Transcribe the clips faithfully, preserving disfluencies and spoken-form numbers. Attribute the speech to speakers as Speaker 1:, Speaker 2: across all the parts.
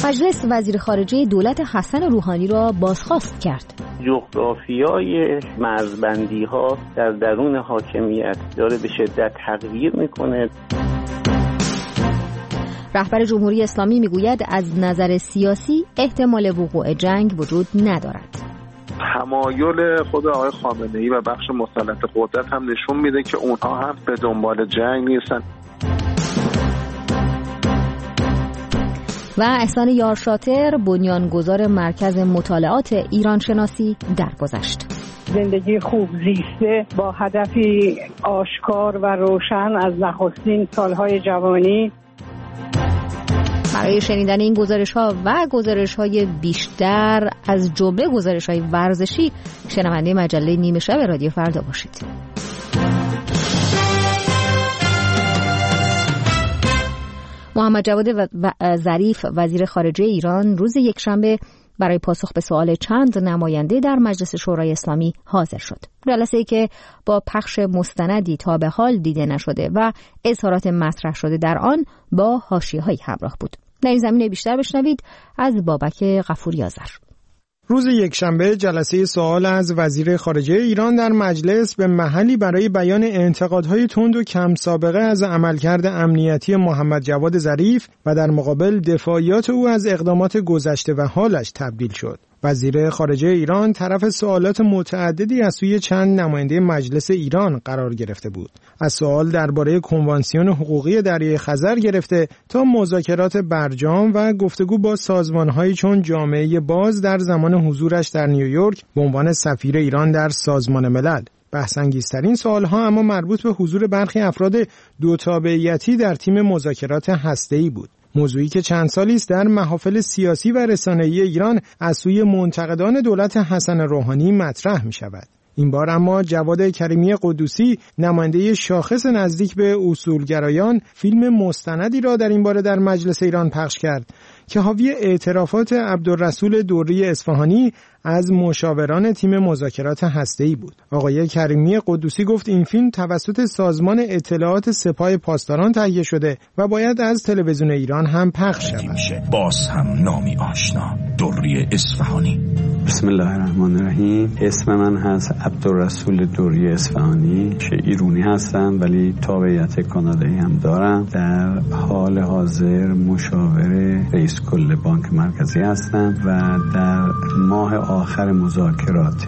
Speaker 1: مجلس وزیر خارجه دولت حسن روحانی را بازخواست کرد.
Speaker 2: جغرافیای مرزبندی‌ها در درون حاکمیت داره به شدت تغییر میکنه.
Speaker 1: رهبر جمهوری اسلامی میگوید از نظر سیاسی احتمال وقوع جنگ وجود ندارد.
Speaker 3: تمایل خود آقای خامنه‌ای و بخش مسلط قدرت هم نشون میده که اونها هم به دنبال جنگ نیستن.
Speaker 1: و احسان یارشاتر، بنیانگذار مرکز مطالعات ایران شناسی، درگذشت.
Speaker 4: زندگی خوب زیسته با هدفی آشکار و روشن از نخستین سالهای جوانی.
Speaker 1: برای شنیدن این گزارش‌ها و گزارش‌های بیشتر از جمله گزارش‌های ورزشی شنونده مجله نیمه شب رادیو فردا باشید. محمد جواد ظریف وزیر خارجه ایران روز یکشنبه برای پاسخ به سوال چند نماینده در مجلس شورای اسلامی حاضر شد. جلسه‌ای که با پخش مستندی تا به حال دیده نشده و اظهارات مطرح شده در آن با حاشیه‌های همراه بود. در این زمینه بیشتر بشنوید از بابک غفوری آذر.
Speaker 5: روز یکشنبه جلسه سوال از وزیر خارجه ایران در مجلس به محلی برای بیان انتقادهای تند و کم سابقه از عملکرد امنیتی محمد جواد ظریف و در مقابل دفاعیات او از اقدامات گذشته و حالش تبدیل شد. وزیر خارجه ایران طرف سوالات متعددی از سوی چند نماینده مجلس ایران قرار گرفته بود. از سوال درباره کنوانسیون حقوقی دریای خزر گرفته تا مذاکرات برجام و گفتگو با سازمان‌هایی چون جامعه باز در زمان حضورش در نیویورک به عنوان سفیر ایران در سازمان ملل. بحث‌انگیزترین سوال‌ها اما مربوط به حضور برخی افراد دو تابعیتی در تیم مذاکرات هسته‌ای بود. موضوعی که چند سالی است در محافل سیاسی و رسانه‌ای ایران از سوی منتقدان دولت حسن روحانی مطرح می‌شود. این بار اما جواد کریمی قدوسی، نماینده شاخص نزدیک به اصولگرایان، فیلم مستندی را در این باره در مجلس ایران پخش کرد که حاوی اعترافات عبدالرسول دوری اصفهانی از مشاوران تیم مذاکرات هسته‌ای بود. آقای کریمی قدوسی گفت این فیلم توسط سازمان اطلاعات سپاه پاسداران تهیه شده و باید از تلویزیون ایران هم پخش شود.
Speaker 6: باز هم نامی آشنا، دوری اصفهانی.
Speaker 7: بسم الله الرحمن الرحیم. اسم من هست عبدالرسول دوری اصفهانی که ایرانی هستم ولی تابعیت کانادایی هم دارم. در حال حاضر مشاور رئیس کل بانک مرکزی هستم و در ماه آخر مذاکرات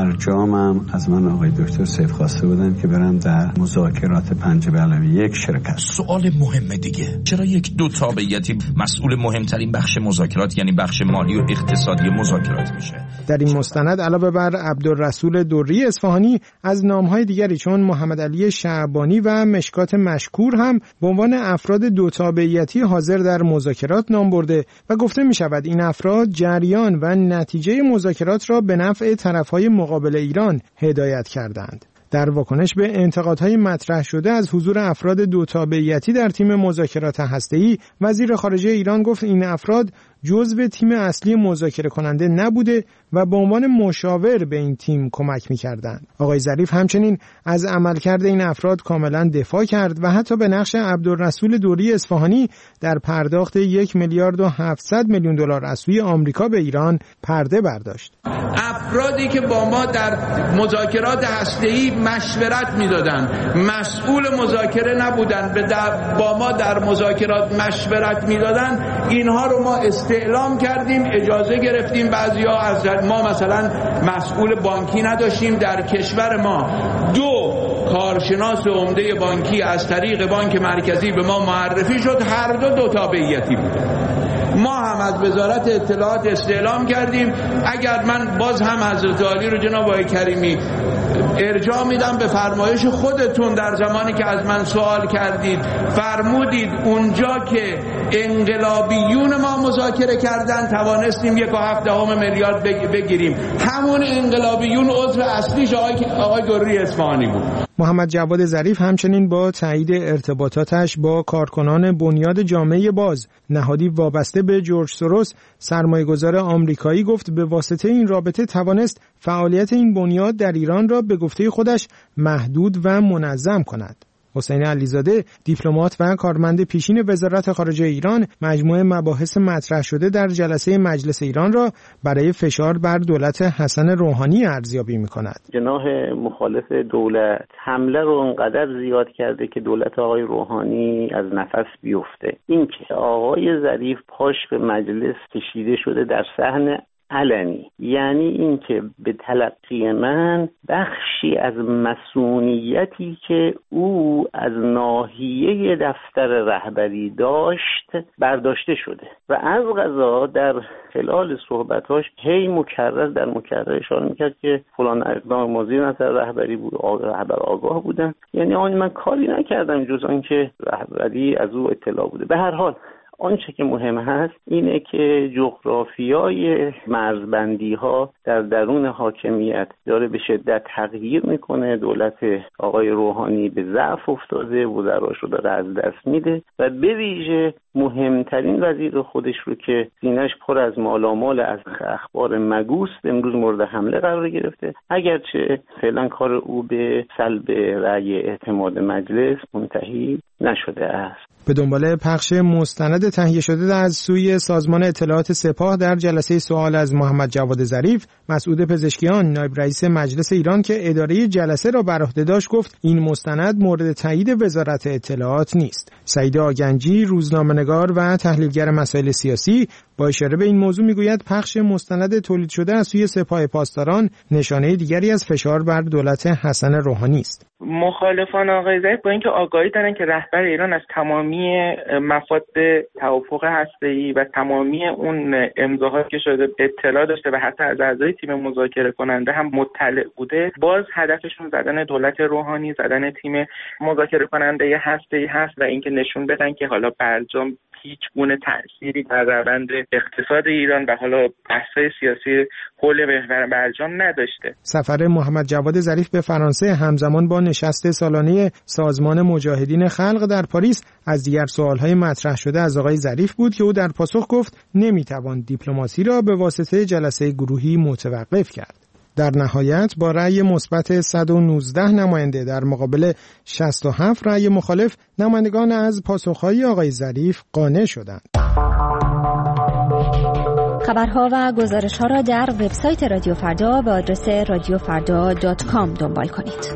Speaker 7: برجامم از من آقای دکتر سیف خواسته بودن که برم در مذاکرات پنج به علاوه یک شرکت.
Speaker 6: سوال مهم دیگه، چرا یک دو تابعیتی مسئول مهمترین بخش مذاکرات یعنی بخش مالی و اقتصادی مذاکرات میشه؟
Speaker 5: در این مستند علاوه بر عبدالرسول دوری اصفهانی از نامهای دیگری چون محمد علی شعبانی و مشکات مشکور هم به عنوان افراد دو تابعیتی حاضر در مذاکرات نام برده و گفته می شود این افراد جریان و نتیجه مذاکرات را به نفع طرفهای مقابل ایران هدایت کردند. در واکنش به انتقادهای مطرح شده از حضور افراد دو تابعیتی در تیم مذاکرات هسته‌ای، وزیر خارجه ایران گفت این افراد جزو تیم اصلی مذاکره کننده نبوده و به عنوان مشاور به این تیم کمک می‌کردند. آقای ظریف همچنین از عملکرد این افراد کاملا دفاع کرد و حتی به نقش عبدالرسول دوری اصفهانی در پرداخت یک میلیارد و هفتصد میلیون دلار از سوی آمریکا به ایران پرده برداشت.
Speaker 8: افرادی که با ما در مذاکرات هسته‌ای مشورت می‌دادند، مسئول مذاکره نبودند، به با ما در مذاکرات مشورت می‌دادند، اینها رو ما استعلام کردیم، اجازه گرفتیم. بعضیا از ما مثلا مسئول بانکی نداشتیم در کشور ما، دو کارشناس عمده بانکی از طریق بانک مرکزی به ما معرفی شد، هر دو دو تابعیتی بود. ما هم از وزارت اطلاعات استعلام کردیم. اگر من باز هم حضرت عالی رو جناب آقای کریمی ارجاع میدم به فرمایش خودتون، در زمانی که از من سوال کردید فرمودید اونجا که انقلابیون ما مذاکره کردن توانستیم یک و هفت دهم میلیارد بگیریم. همون انقلابیون عضو اصلیش آقای آقای دوری اصفهانی بود.
Speaker 5: محمد جواد ظریف همچنین با تایید ارتباطاتش با کارکنان بنیاد جامعه باز، نهادی وابسته به جورج سوروس، سرمایه‌گذار آمریکایی، گفت به واسطه این رابطه توانست فعالیت این بنیاد در ایران را به گفته خودش محدود و منظم کند. حسین علیزاده، دیپلمات و کارمند پیشین وزارت خارجه ایران، مجموعه مباحث مطرح شده در جلسه مجلس ایران را برای فشار بر دولت حسن روحانی ارزیابی می‌کند.
Speaker 2: جناح مخالف دولت حمله رو انقدر زیاد کرده که دولت آقای روحانی از نفس بیفته. این که آقای ظریف پاش به مجلس کشیده شده در صحن علنی، یعنی اینکه به تلقی من بخشی از مسئولیتی که او از ناحیه دفتر رهبری داشت برداشته شده و از قضا در خلال صحبتاش هی مکرر در مکرر اشاره میکرد که فلان اقدام مزیر نظر رهبری بود، رهبر آگاه بودن. یعنی آن من کاری نکردم جز آنکه رهبری از او اطلاع بوده. به هر حال آنچه که مهم هست اینه که جغرافیای مرزبندی ها در درون حاکمیت داره به شدت تغییر میکنه. دولت آقای روحانی به ضعف افتاده، وزراش رو داره از دست میده و به ویژه مهمترین وزیر خودش رو که سینه‌اش پر از مالامال از اخبار مگوست امروز مورد حمله قرار گرفته، اگرچه فعلا کار او به سلب رأی اعتماد مجلس منتهی نشده است.
Speaker 5: به دنبال پخش مستند تهیه شده از سوی سازمان اطلاعات سپاه در جلسه سوال از محمد جواد ظریف، مسعود پزشکیان، نایب رئیس مجلس ایران که اداره جلسه را بر عهده داشت، گفت این مستند مورد تایید وزارت اطلاعات نیست. سعید آگنجی، روزنامه‌نگار و تحلیلگر مسائل سیاسی، با اشاره به این موضوع میگوید پخش مستند تولید شده از سوی سپاه پاسداران نشانه دیگری از فشار بر دولت حسن روحانی است.
Speaker 9: مخالفان آقای ظریف با اینکه آگاهی دارن که رهبر ایران از تمامی مفاد توافق هسته‌ای و تمامی اون امضاهایی که شده اطلاع داشته و حتی از اعضای تیم مذاکره کننده هم مطلع بوده، باز هدفشون زدن دولت روحانی، زدن تیم مذاکره کننده هسته‌ای هست و اینکه نشون بدن که حالا برجام هیچ گونه تأثیری در روند اقتصاد ایران و حالا بحث‌های سیاسی حول محور برجام نداشته.
Speaker 5: سفر محمد جواد ظریف به فرانسه همزمان با نشست سالانه سازمان مجاهدین خلق در پاریس از دیگر سوال‌های مطرح شده از آقای ظریف بود که او در پاسخ گفت نمی‌توان دیپلماسی را به واسطه جلسه گروهی متوقف کرد. در نهایت با رأی مثبت صد و نوزده نماینده در مقابل شصت و هفت رأی مخالف، نمایندگان از پاسخهای آقای ظریف قانع شدند.
Speaker 1: خبرها و گزارش‌ها را در وبسایت رادیو فردا به آدرس رادیو فردا دات کام دنبال کنید.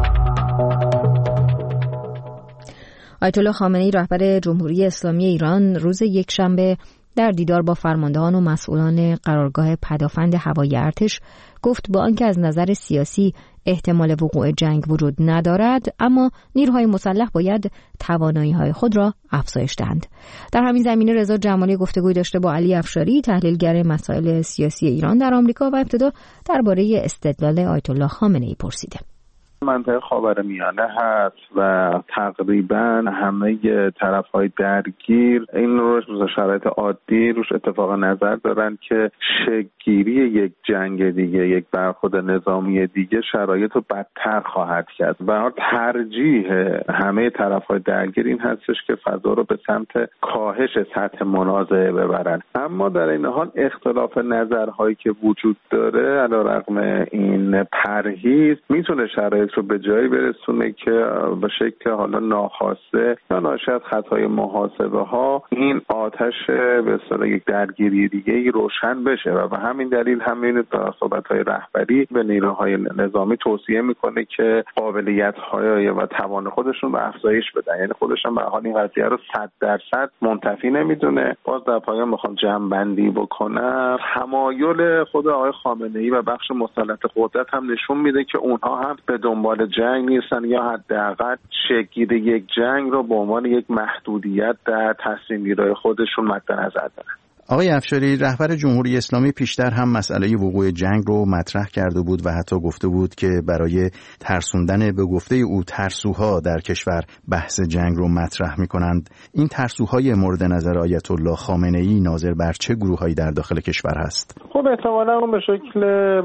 Speaker 1: آیت الله خامنه‌ای رهبر جمهوری اسلامی ایران روز یکشنبه در دیدار با فرماندهان و مسئولان قرارگاه پدافند هوایی ارتش گفت با آنکه از نظر سیاسی احتمال وقوع جنگ وجود ندارد، اما نیروهای مسلح باید توانایی‌های خود را افزایش دهند. در همین زمینه رضا جمالی گفتگوی داشته با علی افشاری، تحلیلگر مسائل سیاسی ایران در آمریکا، و ابتدا درباره استدلال آیت الله خامنه‌ای پرسیده.
Speaker 3: منطقه خاورمیانه هست و تقریبا همه طرف‌های درگیر این روش شرایط عادی روش اتفاق نظر دارن که شکل‌گیری یک جنگ دیگه، یک برخورد نظامی دیگه شرایط رو بدتر خواهد کرد و ترجیح همه طرف‌های درگیر این هستش که فضا رو به سمت کاهش سطح منازعه ببرن. اما در این حال اختلاف نظرهایی که وجود داره علیرغم این پرهیز میتونه شرایط رو به جایی برسونه که به شکل حالا ناخواسته یا ناشی از خطای محاسبه ها این آتش به اصطلاح یک درگیری دیگه ای روشن بشه و به همین دلیل همین صحبت‌های رهبری به نیروهای نظامی توصیه میکنه که قابلیت های و توان خودشون به افزایش بدن. یعنی خودشون به حال این قضیه رو صد درصد منتفی نمیدونه. باز در پایان میخوام جمع بندی بکنم، تمایل خود آقای خامنه‌ای و بخش مسلط قدرت هم نشون میده که اونها هم به دنبال جنگ نیستن یا حداقل شکل یک جنگ رو به عنوان یک محدودیت در تصمیم گیری خودشون مد نظر دارن.
Speaker 10: آقای افشاری، رهبر جمهوری اسلامی پیشتر هم مسئله وقوع جنگ رو مطرح کرده بود و حتی گفته بود که برای ترسوندن به گفته او ترسوها در کشور بحث جنگ رو مطرح می‌کنند. این ترسوهای مورد نظر آیت الله خامنه‌ای ناظر بر چه گروه‌هایی در داخل کشور هست؟
Speaker 3: خب احتمالاً اون به شکل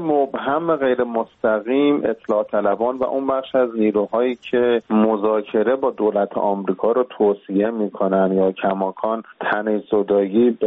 Speaker 3: مبهم غیر مستقیم اطلاع طلبان و اون بخش از نیروهایی که مذاکره با دولت آمریکا رو توصیه می‌کنن یا کماکان تنه زدایی با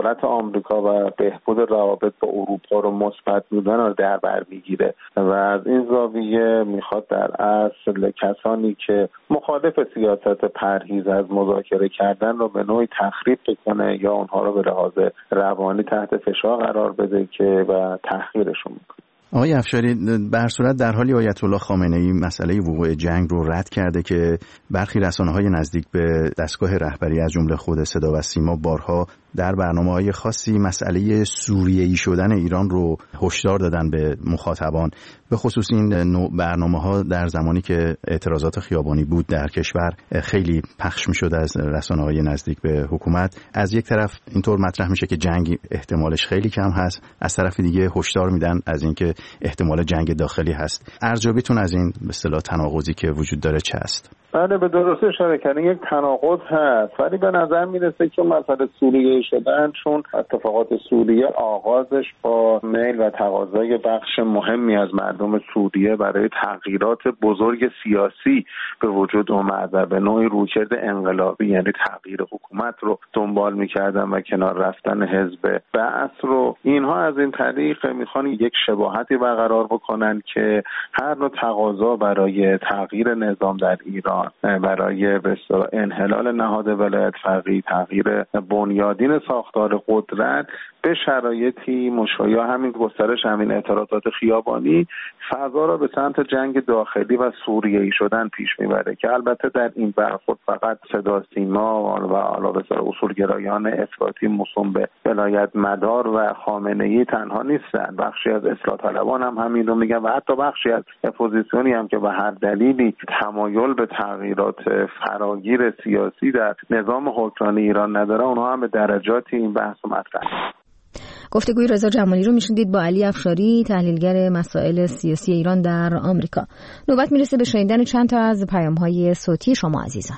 Speaker 3: دولت آمریکا و بهبود روابط با اروپا رو مثبت بودن رو در بر میگیره و از این زاویه میخواد در اصل کسانی که مخالف سیاست پرهیز از مذاکره کردن رو به نوعی تخریب بکنه یا اونها رو به لحاظ روانی تحت فشار قرار بده که و تحقیرشون میکنه.
Speaker 10: آقای افشاری، به هر صورت در حالی آیت الله خامنه‌ای مسئله وقوع جنگ رو رد کرده که برخی رسانه‌های نزدیک به دستگاه رهبری از جمله خود صدا و سیما بارها در برنامه‌های خاصی مسئله سوریه‌ای شدن ایران رو هشدار دادن به مخاطبان، به خصوص این نوع برنامه‌ها در زمانی که اعتراضات خیابانی بود در کشور خیلی پخش می‌شد از رسانه‌های نزدیک به حکومت. از یک طرف اینطور مطرح میشه که جنگ احتمالش خیلی کم هست، از طرف دیگه هشدار میدن از اینکه احتمال جنگ داخلی هست. ارزیابیتون از این به اصطلاح تناقضی که وجود داره چه است؟
Speaker 3: بله، به درستی اشاره کردین، یک تناقض هست، ولی به نظر میرسه که مسئله سوریه شدن چون اتفاقات سوریه آغازش با میل و تقاضای بخش مهمی از مردم سوریه برای تغییرات بزرگ سیاسی به وجود اومد و به نوعی رویکرد انقلابی، یعنی تغییر حکومت رو دنبال میکردن و کنار رفتن حزب بعث رو. اینها از این طریق میخوان یک شباهتی برقرار بکنن که هر نوع تقاضا برای تغییر نظام در ایران، برای به اصطلاح انحلال نهاد ولایت فقیه، تغییر بنیادین ساختار قدرت به شرایطی مشابه همین گسترش همین اعتراضات خیابانی فضا را به سمت جنگ داخلی و سوریه‌ای شدن پیش میبره که البته در این برخورد فقط صدا سیما و علاوه بر اصولگرایان افراطی موسوم به ولایت مدار و خامنه‌ای تنها نیستند، بخشی از اصلاح طلبان هم همین رو میگن و حتی بخشی از اپوزیسیونی هم که به هر دلیلی تمایل به تغییرات فراگیر سیاسی در نظام حکمرانی ایران نداره، اونها هم به درجاتی این بحث رو مطرح.
Speaker 1: گفتگوی رضا جمالی رو میشنیدید با علی افشاری، تحلیلگر مسائل سیاسی ایران در آمریکا. نوبت میرسه به شنیدن چند تا از پیام‌های صوتی شما عزیزان.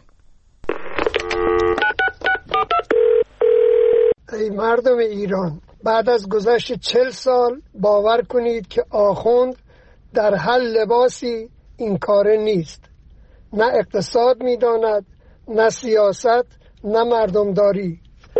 Speaker 11: ای مردم ایران، بعد از گذشت چل سال باور کنید که آخوند در هر لباسی این کاره نیست. نه اقتصاد میداند، نه سیاست، نه مردمداری.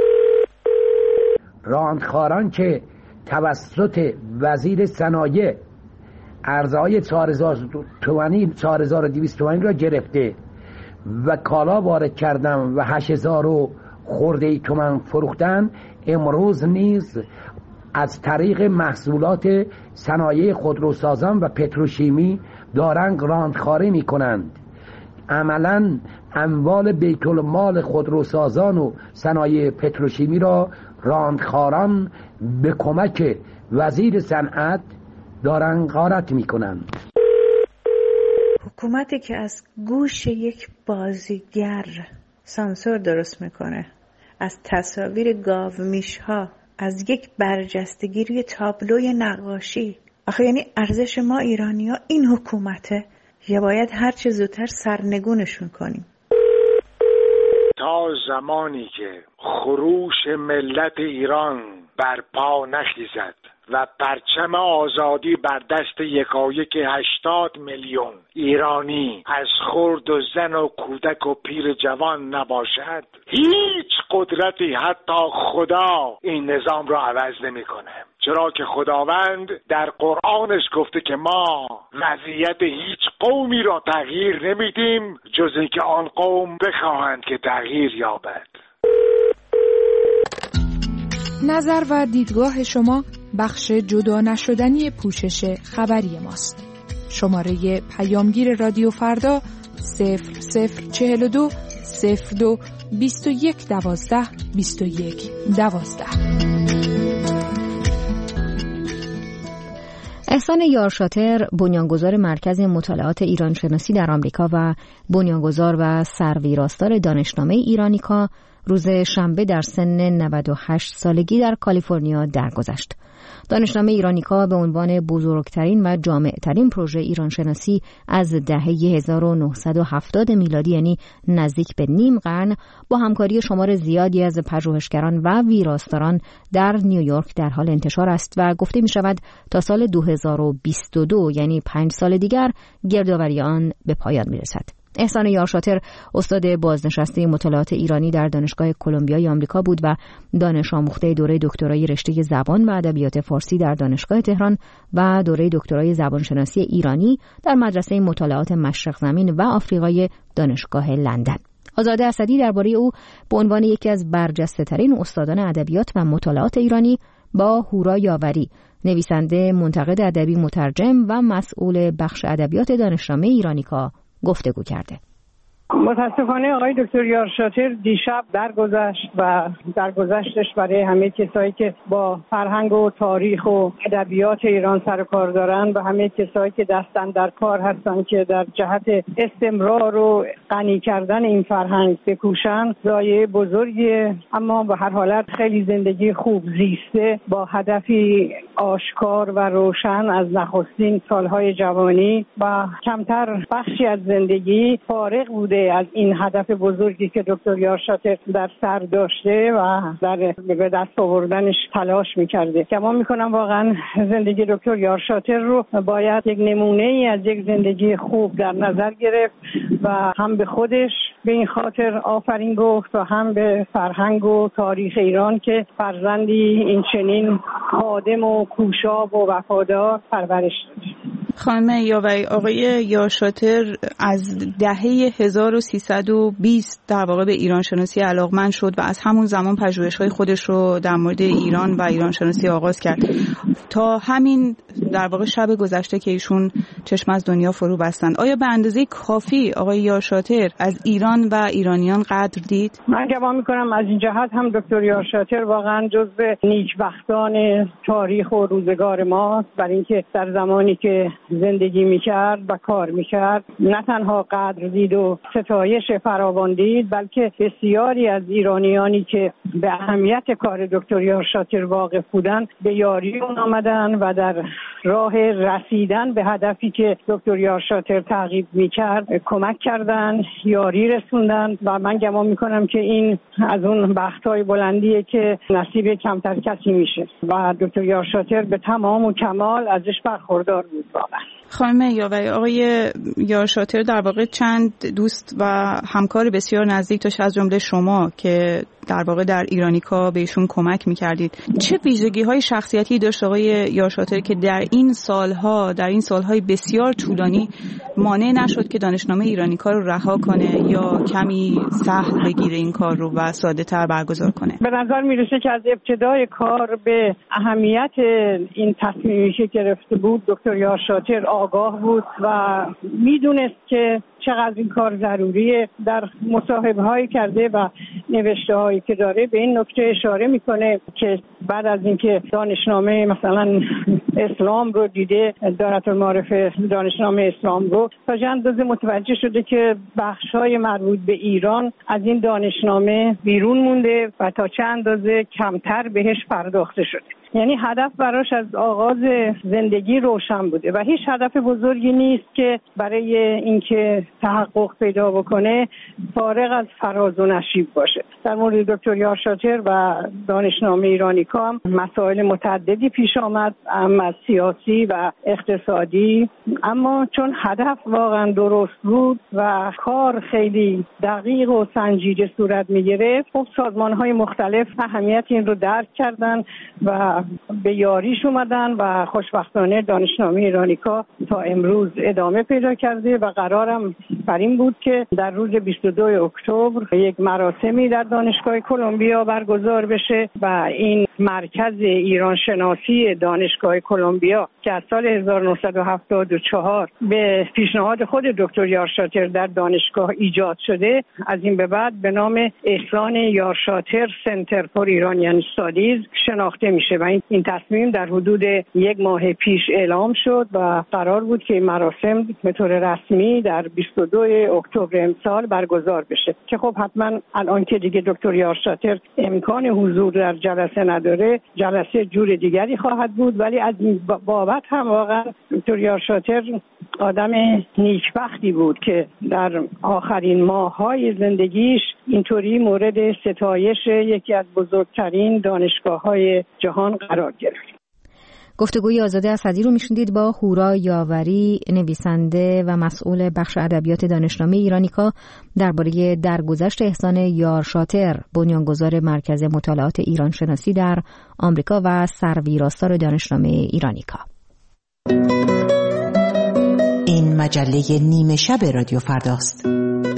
Speaker 12: راندخاران که توسط وزیر صنایع ارزهای چهار هزار تومانی چهار هزار و دویست تومانی را گرفته و کالا وارد کردن و هشت هزار و خورده ای تومان فروختن، امروز نیز از طریق محصولات صنایع خودروسازان و پتروشیمی دارن راندخاری می کنند. عملا اموال بیت المال خودروسازان و صنایع پتروشیمی را راندخاران به کمک وزیر صنعت دارن غارت میکنن.
Speaker 13: حکومتی که از گوش یک بازیگر سانسور درست میکنه، از تصاویر گاومیش‌ها، از یک برجستگی روی تابلوی نقاشی. آخه یعنی ارزش ما ایرانی‌ها این حکومته یا باید هر چه زودتر سرنگونشون کنیم؟
Speaker 14: تا زمانی که خروش ملت ایران بر پا نخیزد و پرچم آزادی بر دست یکایک هشتاد میلیون ایرانی از خرد و زن و کودک و پیر جوان نباشد، هیچ قدرتی حتی خدا این نظام را عوض نمی‌کنه. چرا که خداوند در قرآنش گفته که ما وضعیت هیچ قومی را تغییر نمیدیم جز اینکه آن قوم بخواهند که تغییر یابد.
Speaker 15: نظر و دیدگاه شما بخش جدا نشدنی پوشش خبری ماست. شماره پیامگیر رادیو فردا صفر صفر چهل و دو صفر دو بیست و یک دوازده بیست و یک دوازده.
Speaker 1: احسان یارشاتر، بنیانگذار مرکز مطالعات ایرانشناسی در آمریکا و بنیانگذار و سرویراستار دانشنامه ایرانیکا، روز شنبه در سن نود و هشت سالگی در کالیفرنیا درگذشت. دانشنامه ایرانیکا به عنوان بزرگترین و جامعترین پروژه ایرانشناسی از دهه هزار و نهصد و هفتاد میلادی، یعنی نزدیک به نیم قرن، با همکاری شمار زیادی از پژوهشگران و ویراستاران در نیویورک در حال انتشار است و گفته می شود تا سال دو هزار و بیست و دو، یعنی پنج سال دیگر، گردآوری آن به پایان می رسد. احسان یارشاتر استاد بازنشسته مطالعات ایرانی در دانشگاه کلمبیای آمریکا بود و دانش آموخته دوره دکترای رشته زبان و ادبیات فارسی در دانشگاه تهران و دوره دکترای زبانشناسی ایرانی در مدرسه مطالعات مشرق زمین و آفریقای دانشگاه لندن. آزاده اسدی درباره او به عنوان یکی از برجسته‌ترین استادان ادبیات و مطالعات ایرانی با هورا یاوری، نویسنده، منتقد ادبی، مترجم و مسئول بخش ادبیات دانشنامه ایرانیکا گفتگو کرده.
Speaker 4: متاسفانه آقای دکتر یارشاتر دیشب درگذشت و درگذشتش برای همه کسایی که با فرهنگ و تاریخ و ادبیات ایران سر و کار دارن و همه کسایی که دستن در کار هستن که در جهت استمرار و غنی کردن این فرهنگ بکوشن، ضایعه بزرگیه، اما به هر حالت خیلی زندگی خوب زیسته با هدفی آشکار و روشن از نخستین سالهای جوانی و کمتر بخشی از زندگی فارغ بوده از این هدف بزرگی که دکتر یارشاتر در سر داشته و در به دست آوردنش تلاش میکرده. گمان میکنم واقعا زندگی دکتر یارشاتر رو باید یک نمونه ای از یک زندگی خوب در نظر گرفت و هم به خودش به این خاطر آفرین گفت و هم به فرهنگ و تاریخ ایران که فرزندی این چنین خادم و کوشاب و وفادار پرورش داد.
Speaker 16: خانم یاوری، آقای یارشاتر از دهه هزار و سیصد و بیست در واقع به ایران شناسی علاقمند شد و از همون زمان پژوهش‌های خودش رو در مورد ایران و ایران شناسی آغاز کرد تا همین در واقع شب گذشته که ایشون چشم از دنیا فرو بستند. آیا به اندازه کافی آقای یارشاتر از ایران و ایرانیان قدر دید؟
Speaker 4: من گمان می‌کنم از این جهت هم دکتر یارشاتر واقعا جزو نیکبختان تاریخ و روزگار ماست، برای اینکه در زمانی که زندگی میکرد و کار میکرد نه تنها قدر دید و ستایش فراوان دید، بلکه بسیاری از ایرانیانی که به اهمیت کار دکتر یارشاتر واقف بودن به یاری اون آمدن و در راه رسیدن به هدفی که دکتر یارشاتر تعقیب میکرد کمک کردن، یاری رسوندن و من گمان میکنم که این از اون بختای بلندیه که نصیب کمتر کسی میشه و دکتر یارشاتر به تمام و کمال ازش برخوردار بود. واقعا
Speaker 16: خانم یاوری، آقای یارشاتر در واقع چند دوست و همکار بسیار نزدیک داشت، از جمله شما که در واقع در ایرانیکا بهشون کمک میکردید. چه ویژگی‌های شخصیتی داشت آقای یارشاتر که در این سالها در این سالهای بسیار طولانی مانع نشد که دانشنامه ایرانیکا رو رها کنه یا کمی سهل بگیره این کار رو و ساده‌تر برگزار کنه؟
Speaker 4: به نظر میرسه که از ابتدای کار به اهمیت این تصمیمی که گرفته بود دکتر یارشاتر آگاه بود و میدونست که چقدر این کار ضروریه. در مصاحبه‌هایی کرده و نوشته‌هایی که داره به این نکته اشاره میکنه که بعد از اینکه دانشنامه مثلا اسلام رو دیده، دارت المعارف دانشنامه اسلام رو، تا چند اندازه متوجه شده که بخش‌های مربوط به ایران از این دانشنامه بیرون مونده و تا چند اندازه کمتر بهش پرداخته شده. یعنی هدف براش از آغاز زندگی روشن بوده و هیچ هدف بزرگی نیست که برای اینکه تحقق پیدا بکنه فارغ از فراز و نشیب باشه. در مورد دکتر یارشاتر و دانشنامه ایرانیکا هم مسائل متعددی پیش آمد، هم از سیاسی و اقتصادی، اما چون هدف واقعا درست بود و کار خیلی دقیق و سنجیده صورت می‌گرفت، خب سازمان‌های مختلف اهمیت این رو درک کردن و به یاریش اومدن و خوشبختانه دانشنامه ایرانیکا تا امروز ادامه پیدا کرده و قرارم بر این بود که در روز بیست و دوم اکتبر یک مراسمی در دانشگاه کلمبیا برگزار بشه و این مرکز ایران شناسی دانشگاه کلمبیا که از سال هزار و نهصد و هفتاد و چهار به پیشنهاد خود دکتر یارشاتر در دانشگاه ایجاد شده، از این به بعد به نام احسان یارشاتر سنتر فور ایرانیان استادیز شناخته میشه و این تصمیم در حدود یک ماه پیش اعلام شد و قرار بود که این مراسم به طور رسمی در بیست و دوم اکتبر امسال برگزار بشه که خب حتما الان که دیگه دکتر یارشاتر امکان حضور در جلسه نداره، جلسه جور دیگری خواهد بود، ولی از این بابت هم واقعا دکتر یارشاتر آدم نیکبختی بود که در آخرین ماه‌های زندگیش اینطوری مورد ستایش یکی از بزرگترین دانشگاه‌های جهان قرار گرفت.
Speaker 1: گفتگوی آزاده اسدی رو میشنیدید با هورا یاوری، نویسنده و مسئول بخش ادبیات دانشنامه ایرانیکا، درباره درگذشت احسان یارشاتر، بنیانگذار مرکز مطالعات ایران شناسی در آمریکا و سرویراستار دانشنامه ایرانیکا.
Speaker 17: این مجله نیمه شب رادیو فرداست.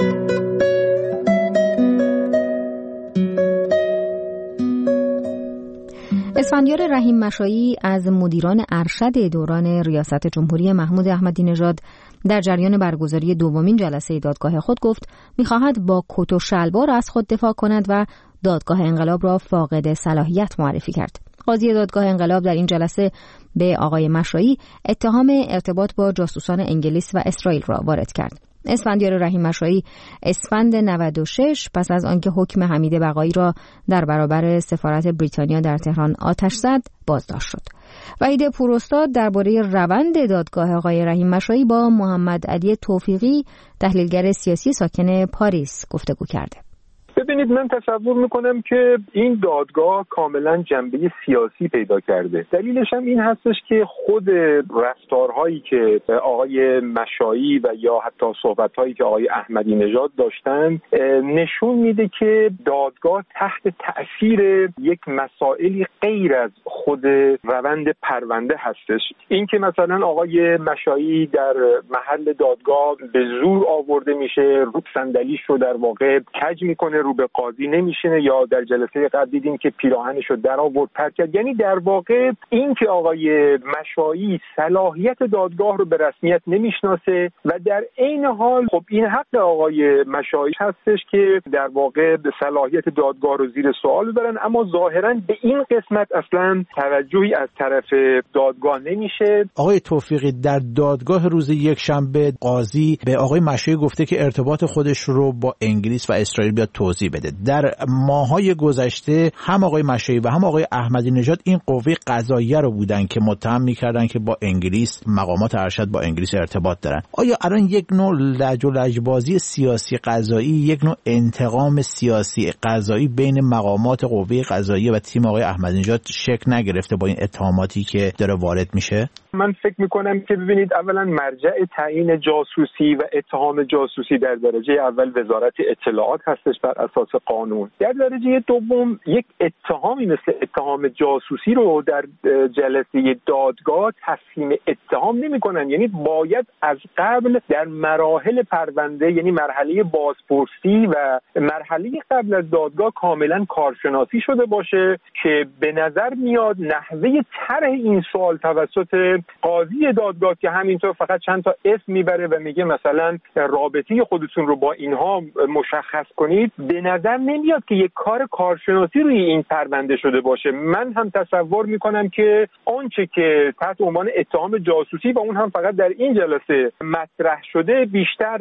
Speaker 1: اسفندیار رحیم مشایی از مدیران ارشد دوران ریاست جمهوری محمود احمدی نژاد در جریان برگزاری دومین جلسه دادگاه خود گفت می‌خواهد با کت و شلوار از خود دفاع کند و دادگاه انقلاب را فاقد صلاحیت معرفی کرد. قاضی دادگاه انقلاب در این جلسه به آقای مشایی اتهام ارتباط با جاسوسان انگلیس و اسرائیل را وارد کرد. اسفندیار رحیم مشایی اسفند نود و شش پس از آنکه حکم حمید بقایی را در برابر سفارت بریتانیا در تهران آتش زد بازداشت شد. وحید پوراستاد درباره روند دادگاه آقای رحیم مشایی با محمد علی توفیقی، تحلیلگر سیاسی ساکن پاریس، گفتگو کرده.
Speaker 18: ببینید، من تصور میکنم که این دادگاه کاملا جنبه سیاسی پیدا کرده. دلیلش هم این هستش که خود رفتارهایی که آقای مشایی و یا حتی صحبتهایی که آقای احمدی نژاد داشتن نشون میده که دادگاه تحت تأثیر یک مسائلی غیر از خود روند پرونده هستش. این که مثلا آقای مشایی در محل دادگاه به زور آورده میشه، رو صندلیش رو در واقع کج میکنه، رو به قاضی نمیشینه، یا در جلسه قبل دیدیم که پیراهنش رو در آورد پرت کرد. یعنی در واقع این که آقای مشایی صلاحیت دادگاه رو به رسمیت نمیشناسه و در عین حال خب این حق آقای مشایی هستش که در واقع صلاحیت دادگاه رو زیر سوال ببرن، اما ظاهرا به این قسمت اصلا توجهی از طرف دادگاه نمیشه.
Speaker 19: آقای توفیقی، در دادگاه روز یکشنبه قاضی به آقای مشایی گفته که ارتباط خودش رو با انگلیس و اسرائیل بیاد توضیح بده. در ماهای گذشته هم آقای مشایی و هم آقای احمدی نژاد این قوه قضاییه رو بودن که متهم می‌کردن که با انگلیس، مقامات ارشد با انگلیس ارتباط دارن. آیا الان یک نوع لج و لجبازی سیاسی قضایی، یک نوع انتقام سیاسی قضایی بین مقامات قوه قضاییه و تیم آقای احمدی نژاد شکل نگرفته با این اتهاماتی که داره وارد میشه؟
Speaker 18: من فکر میکنم که ببینید، اولا مرجع تعیین جاسوسی و اتهام جاسوسی در درجه اول وزارت اطلاعات هستش بر اساس قانون. در درجه دوم یک اتهامی مثل اتهام جاسوسی رو در جلسه دادگاه تسلیم اتهام نمی‌کنن. یعنی باید از قبل در مراحل پرونده، یعنی مرحله بازپرسی و مرحله قبل از دادگاه کاملا کارشناسی شده باشه که به نظر میاد نحوه طرح این سوال توسط قاضی دادگاه که همینطور فقط چند تا اسم میبره و میگه مثلا رابطه خودتون رو با اینها مشخص کنید، به نظر نمیاد که یک کار کارشناسی روی این پرونده شده باشه. من هم تصور میکنم که آنچه که تحت عنوان اتهام جاسوسی و اون هم فقط در این جلسه مطرح شده، بیشتر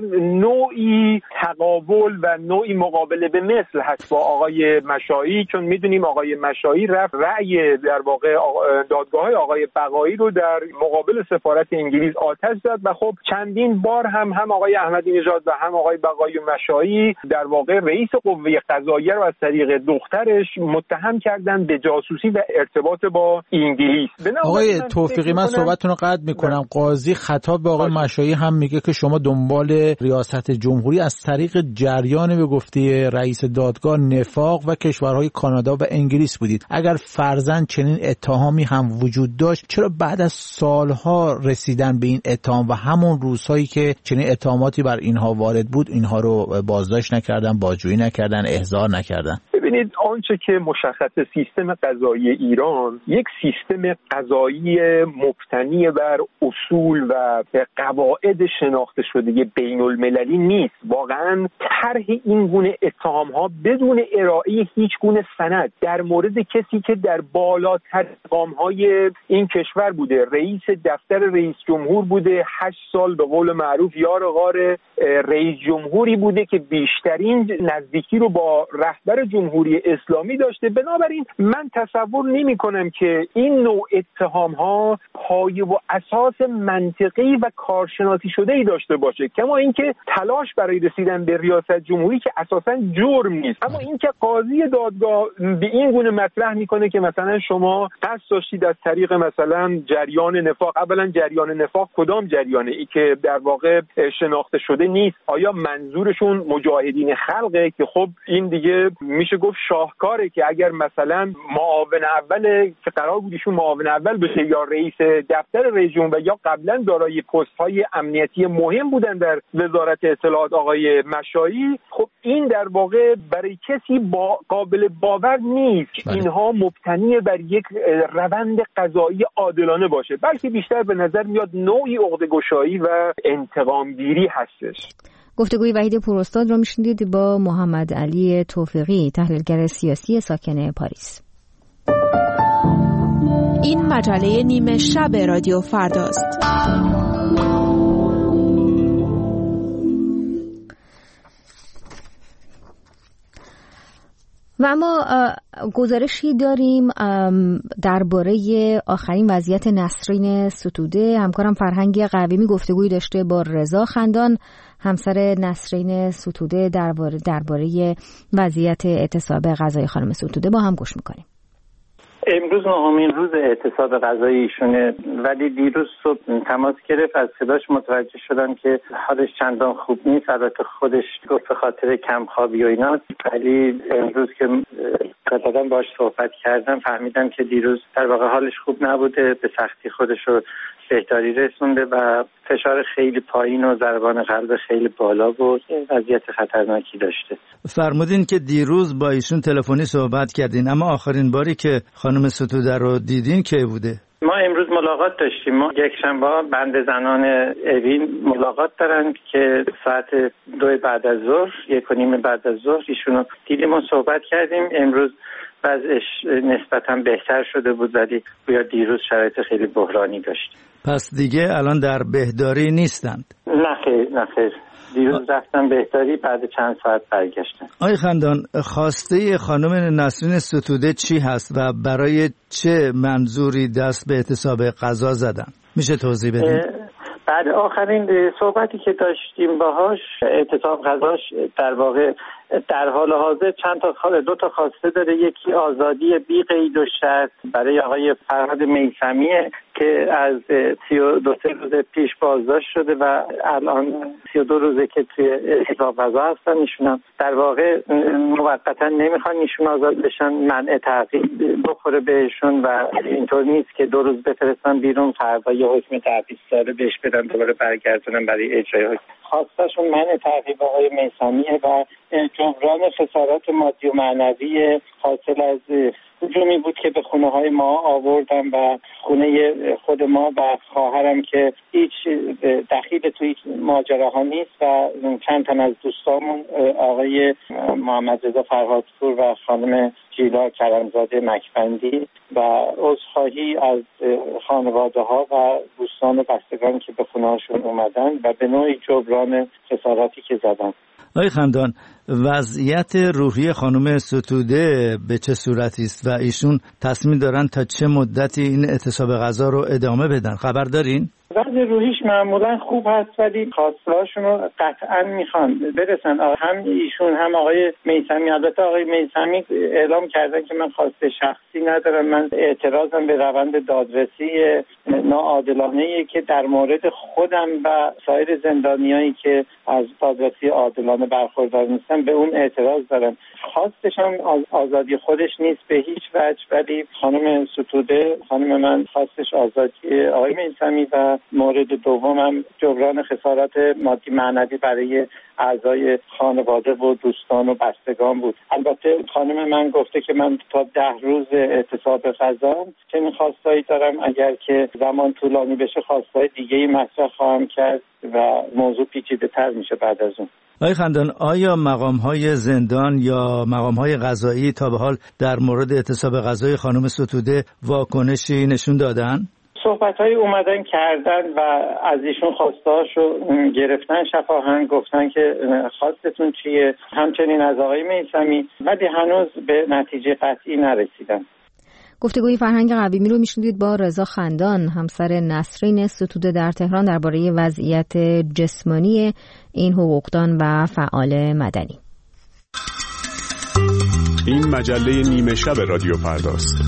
Speaker 18: نوعی تقابل و نوعی مقابله به مثل هست با آقای مشایی، چون میدونیم آقای مشایی رفت رأی در واقع دادگاه آقای بقایی رو در مقابل سفارت انگلیس آتش زد و خب چندین بار هم هم آقای احمدی نژاد و هم آقای بقایی و مشایی در واقع رئیس قوه قضاییه رو از طریق دخترش متهم کردن به جاسوسی و ارتباط با انگلیس.
Speaker 19: آقای توفیقی، من صحبتتون رو قطع میکنم. قاضی خطاب به آقای مشایی هم میگه که شما دنبال ریاست جمهوری از طریق جریان به گفته رئیس دادگاه نفاق و کشورهای کانادا و انگلیس بودید. اگر فرضاً چنین اتهامی هم وجود داشت، چرا بعد از سالها رسیدن به این اتهام و همون روزهایی که چنین اتهاماتی بر اینها وارد بود اینها رو بازداشت نکردن، بازجویی نکردن، احضار نکردن؟
Speaker 18: ببینید، آنچه که مشخص سیستم قضایی ایران یک سیستم قضایی مبتنی بر اصول و قواعد شناخته شده بین المللی نیست. واقعا طرح این گونه اتهام ها بدون ارائه هیچ گونه سند در مورد کسی که در بالاتر مقام های این کشور بوده، رئیس دفتر رئیس جمهور بوده، هشت سال به قول معروف یار غار رئیس جمهوری بوده که بیشترین نزدیکی رو با رهبر جمهوری جمهوری اسلامی داشته. بنابراین من تصور نمی کنم که این نوع اتهام ها پایه و اساس منطقی و کارشناسی شده ای داشته باشه، کما اینکه تلاش برای رسیدن به ریاست جمهوری که اساساً جرم نیست. اما اینکه قاضی دادگاه به این گونه مطرح میکنه که مثلا شما قصد داشتید از طریق مثلا جریان نفاق، اولا جریان نفاق کدام جریانه ای که در واقع شناخته شده نیست؟ آیا منظورشون مجاهدین خلقه که خب این دیگه میشه گفت شاهکاره که اگر مثلا معاون اول که قرار بود ایشون معاون اول بشه یا رئیس دفتر رژیوم و یا قبلا دارای پست های امنیتی مهم بودن در وزارت اطلاعات آقای مشایی، خب این در واقع برای کسی با قابل باور نیست که اینها مبتنی بر یک روند قضایی عادلانه باشه، بلکه بیشتر به نظر میاد نوعی عقده‌گشایی و انتقامگیری هستش.
Speaker 1: گفتگوی وحید پوراستاد رو میشنیدید با محمد علی توفیقی، تحلیلگر سیاسی ساکن پاریس.
Speaker 15: این مجله نیمه شب رادیو فرداست.
Speaker 1: و اما گزارشی داریم درباره آخرین وضعیت نسرین ستوده. همکارم فرهنگ قویمی گفتگویی داشته با رضا خندان، همسر نسرین ستوده، درباره درباره وضعیت اعتصاب غذای خانم ستوده. با هم گوش میکنیم.
Speaker 2: امروز نهمین روز اعتصاب غذایی ایشونه، ولی دیروز صبح تماس گرفت، از صداش متوجه شدم که حالش چندان خوب نیست. البته خودش گفت به خاطر کمخوابی و اینا، ولی امروز که قطعا باهاش صحبت کردم فهمیدم که دیروز در واقع حالش خوب نبوده، به سختی خودش رو بهداری رسونده و فشار خیلی پایین و ضربان قلب خیلی بالا بود، وضعیت خطرناکی داشته.
Speaker 20: فرمودین که دیروز با ایشون تلفنی صحبت کردین، اما آخرین باری که خانم ستوده رو دیدین کی بوده؟
Speaker 2: ما امروز ملاقات داشتیم. ما یک شنبه بند زنان اوین ملاقات دارن که ساعت دو بعد از ظهر، یک و نیم بعد از ظهر ایشونو دیدیم و صحبت کردیم. امروز وضعش نسبتاً بهتر شده بود، ولی گویا دیروز شرایط خیلی بحرانی داشت.
Speaker 20: پس دیگه الان در بهداری نیستند؟
Speaker 2: نه خیر، نه خیر. دیروز رفتن بهداری، بعد چند ساعت برگشتن.
Speaker 20: آقای خندان، خواسته خانم نسرین ستوده چی هست و برای چه منظوری دست به اعتصاب غذا زدن؟ میشه توضیح بدید؟
Speaker 2: بعد آخرین صحبتی که داشتیم باهاش، اعتصاب غذاش در واقع در حال حاضر چند تا دو تا خواسته داره. یکی آزادی بی قید و شرط برای آقای فرهاد میثمیه که از سی و دو سه روز پیش بازداشت شده و الان سی و دو روزه که توی اعتصاب غذا هستن. ایشون در واقع موقتا نمیخوان ایشون آزاد بشن، منع تعقیب بخوره بهشون و اینطور نیست که دو روز بفرستن بیرون فردا یه حکم تبعیض ساله بهش بدن دوباره برگردونن برای اجرای حکم. خواستشون منع تعقیب آقای میثمیه و جبران خسارات مادی و معنوی حاصل از هجومی بود که به خونه های ما آوردن و خونه خود ما و خواهرم که هیچ دخیل توی ماجراها نیست و چند تن از دوستامون، آقای محمد رضا فرهادپور و خانم جیلا کرمزاده مکبندی، و عذرخواهی از خانواده ها و دوستان و بستگان که به خونه هاشون اومدن و به نوعی جبران خساراتی که زدن.
Speaker 20: آقای خندان، وضعیت روحی خانم ستوده به چه صورتی است و ایشون تصمیم دارن تا چه مدتی این اعتصاب غذا رو ادامه بدن؟ خبر دارین؟
Speaker 2: وضع روحیش معمولا خوب هست، ولی خواسته‌هاشون رو قطعا میخوان برسن. هم ایشون هم آقای میثمی. البته آقای میثمی اعلام کردن که من خواسته شخصی ندارم، من اعتراضم به روند دادرسی ناعادلانه‌ای که در مورد خودم و سایر زندانیایی که از دادرسی عادلانه برخوردار نیستن به اون اعتراض دارم. خواستش هم آزادی خودش نیست به هیچ وجه، ولی خانم ستوده، خانم من، خواستش آزادی آقای میثمی و مورد دومم جبران خسارات مادی معنوی برای اعضای خانواده و دوستان و بستگان بود. البته خانم من گفته که من تا ده روز اعتصاب غذا چنین خواستایی دارم، اگر که زمان طولانی بشه خواستای دیگه‌ای مطرح خواهم کرد و موضوع پیچیده تر میشه بعد از اون.
Speaker 20: آقای خندان، آیا مقام‌های زندان یا مقام‌های قضایی تا به حال در مورد اعتصاب غذای خانم ستوده واکنشی نشون دادن؟
Speaker 21: صحبت‌های اومدن کردن و از ایشون خواسته‌هاشو گرفتن، شفاهن گفتن که خواستتون چیه، همچنین از آقای میثمی، ولی هنوز به نتیجه قطعی نرسیدن.
Speaker 1: گفتگوی فرهنگ قویمی رو میشنیدید با رضا خندان، همسر نسرین ستوده در تهران، درباره وضعیت جسمانی این حقوقدان و فعال مدنی.
Speaker 22: این مجله نیمه شب رادیو فرداست.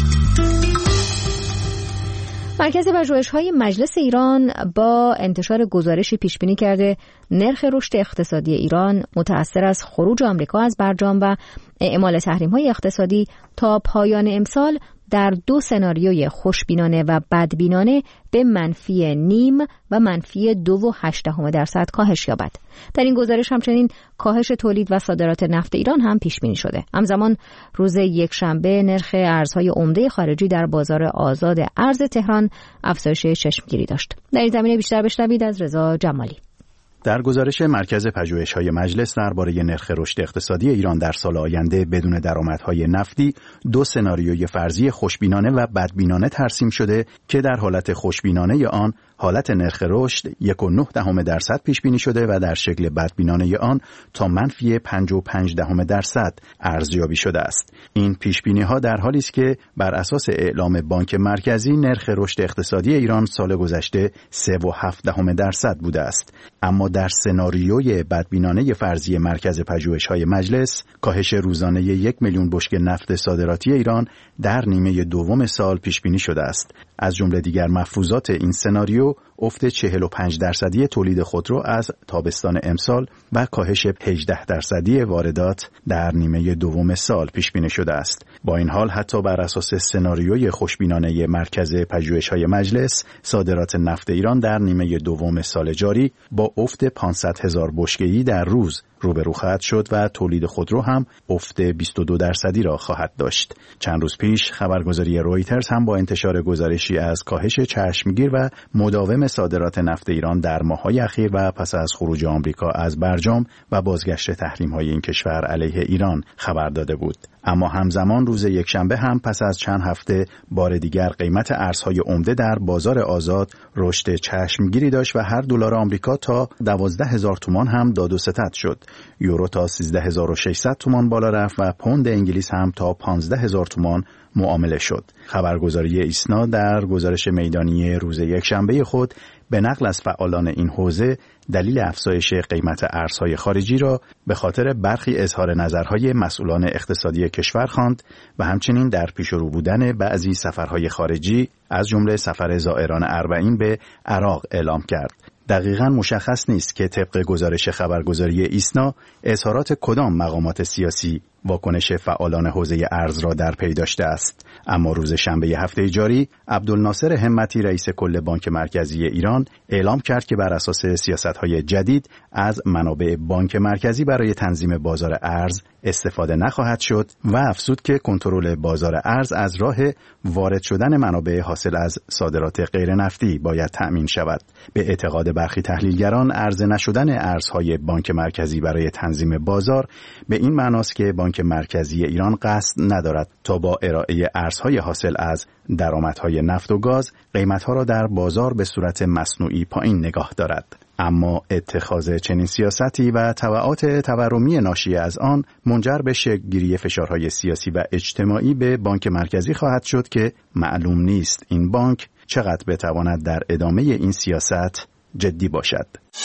Speaker 1: مرکز پژوهش‌های مجلس ایران با انتشار گزارشی پیش‌بینی کرده نرخ رشد اقتصادی ایران متأثر از خروج آمریکا از برجام و اعمال تحریم‌های اقتصادی تا پایان امسال در دو سناریوی خوشبینانه و بدبینانه به منفی نیم و منفی دو و هشت دهم درصد کاهش یابد. در این گزارش همچنین کاهش تولید و صادرات نفت ایران هم پیش بینی شده. همزمان روز یکشنبه نرخ ارزهای عمده خارجی در بازار آزاد ارز تهران افزایش چشمگیری داشت. در این زمینه بیشتر بشنوید از رضا جمالی.
Speaker 10: در گزارش مرکز پژوهش‌های مجلس درباره نرخ رشد اقتصادی ایران در سال آینده بدون درآمدهای نفتی، دو سناریوی فرضی خوشبینانه و بدبینانه ترسیم شده که در حالت خوشبینانه آن حالت نرخ رشد یک و نه دهم درصد پیش بینی شده و در شکل بدبینانه آن تا منفی پنج و پنج دهم درصد ارزیابی شده است. این پیش بینی ها در حالی است که بر اساس اعلام بانک مرکزی نرخ رشد اقتصادی ایران سال گذشته سه و هفت دهم درصد بوده است. اما در سناریوی بدبینانه فرضی مرکز پژوهش‌های مجلس کاهش روزانه یک میلیون بشکه نفت صادراتی ایران در نیمه دوم سال پیش بینی شده است. از جمله دیگر مفروضات این سناریو افت چهل و پنج درصدی تولید خودرو از تابستان امسال و کاهش هجده درصدی واردات در نیمه دوم سال پیش بینی شده است. با این حال حتی بر اساس سناریوی خوشبینانه مرکز پژوهش‌های مجلس صادرات نفت ایران در نیمه دوم سال جاری با افت پانصد هزار بشکه‌ای در روز روبرو خواهد شد و تولید خودرو هم افت بیست و دو درصدی را خواهد داشت. چند روز پیش خبرگزاری رویترز هم با انتشار گزارشی از کاهش چشمگیر و مداوم صادرات نفت ایران در ماه‌های اخیر و پس از خروج آمریکا از برجام و بازگشت تحریم‌های این کشور علیه ایران خبر داده بود. اما همزمان روز یکشنبه هم پس از چند هفته بار دیگر قیمت ارزهای عمده در بازار آزاد رشد چشمگیری داشت و هر دلار آمریکا تا دوازده هزار تومان هم داد و ستد شد. یورو تا سیزده هزار و ششصد تومان بالا رفت و پوند انگلیس هم تا پانزده هزار تومان معامله شد. خبرگزاری ایسنا در گزارش میدانی روز یکشنبه خود به نقل از فعالان این حوزه دلیل افزایش قیمت ارزهای خارجی را به خاطر برخی اظهار نظرهای مسئولان اقتصادی کشور خواند و همچنین در پیش رو بودن بعضی سفرهای خارجی از جمله سفر زائران اربعین به عراق اعلام کرد. دقیقاً مشخص نیست که طبق گزارش خبرگزاری ایسنا اظهارات کدام مقامات سیاسی واکنش فعالان حوزه ارز را در پی داشته است. اما روز شنبه هفته جاری عبدالناصر همتی رئیس کل بانک مرکزی ایران اعلام کرد که بر اساس سیاست‌های جدید از منابع بانک مرکزی برای تنظیم بازار ارز استفاده نخواهد شد و افزود که کنترل بازار ارز از راه وارد شدن منابع حاصل از صادرات غیر نفتی باید تأمین شود. به اعتقاد برخی تحلیلگران عرضه نشدن ارزهای بانک مرکزی برای تنظیم بازار به این معناست که بانک مرکزی ایران قصد ندارد تا با ارائه ارزهای حاصل از درآمدهای نفت و گاز قیمتها را در بازار به صورت مصنوعی پایین نگاه دارد. اما اتخاذ چنین سیاستی و تبعات تورمی ناشی از آن منجر به شکل‌گیری فشارهای سیاسی و اجتماعی به بانک مرکزی خواهد شد که معلوم نیست این بانک چقدر بتواند در ادامه این سیاست جدی باشد.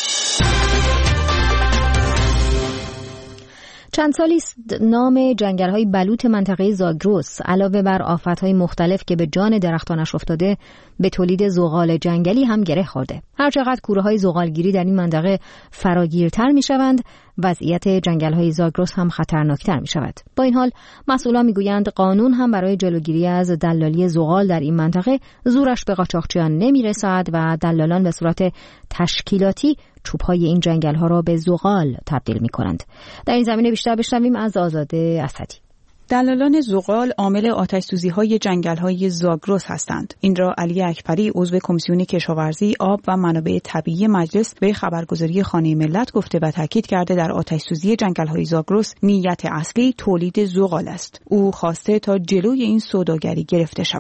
Speaker 1: چند سالی است نام جنگل‌های بلوط منطقه زاگرس علاوه بر آفت‌های مختلف که به جان درختانش افتاده به تولید زغال جنگلی هم گره خورده. هرچقدر کوره‌های زغالگیری در این منطقه فراگیرتر می‌شوند، وضعیت جنگل‌های زاگرس هم خطرناکتر می‌شود. با این حال مسئولان می‌گویند قانون هم برای جلوگیری از دلالی زغال در این منطقه زورش به قاچاقچیان نمی‌رسد و دلالان به صورت تشکیلاتی چوب‌های این جنگل‌ها را به زغال تبدیل می‌کنند. در این زمینه بیشتر بشنویم از آزاده اسدی.
Speaker 16: دلالان زغال عامل آتش‌سوزی‌های جنگل‌های زاگرس هستند. این را علی اکبری عضو کمیسیون کشاورزی، آب و منابع طبیعی مجلس به خبرگزاری خانه ملت گفته و تاکید کرده در آتش‌سوزی جنگل‌های زاگرس نیت اصلی تولید زغال است. او خواسته تا جلوی این سوداگری گرفته شود.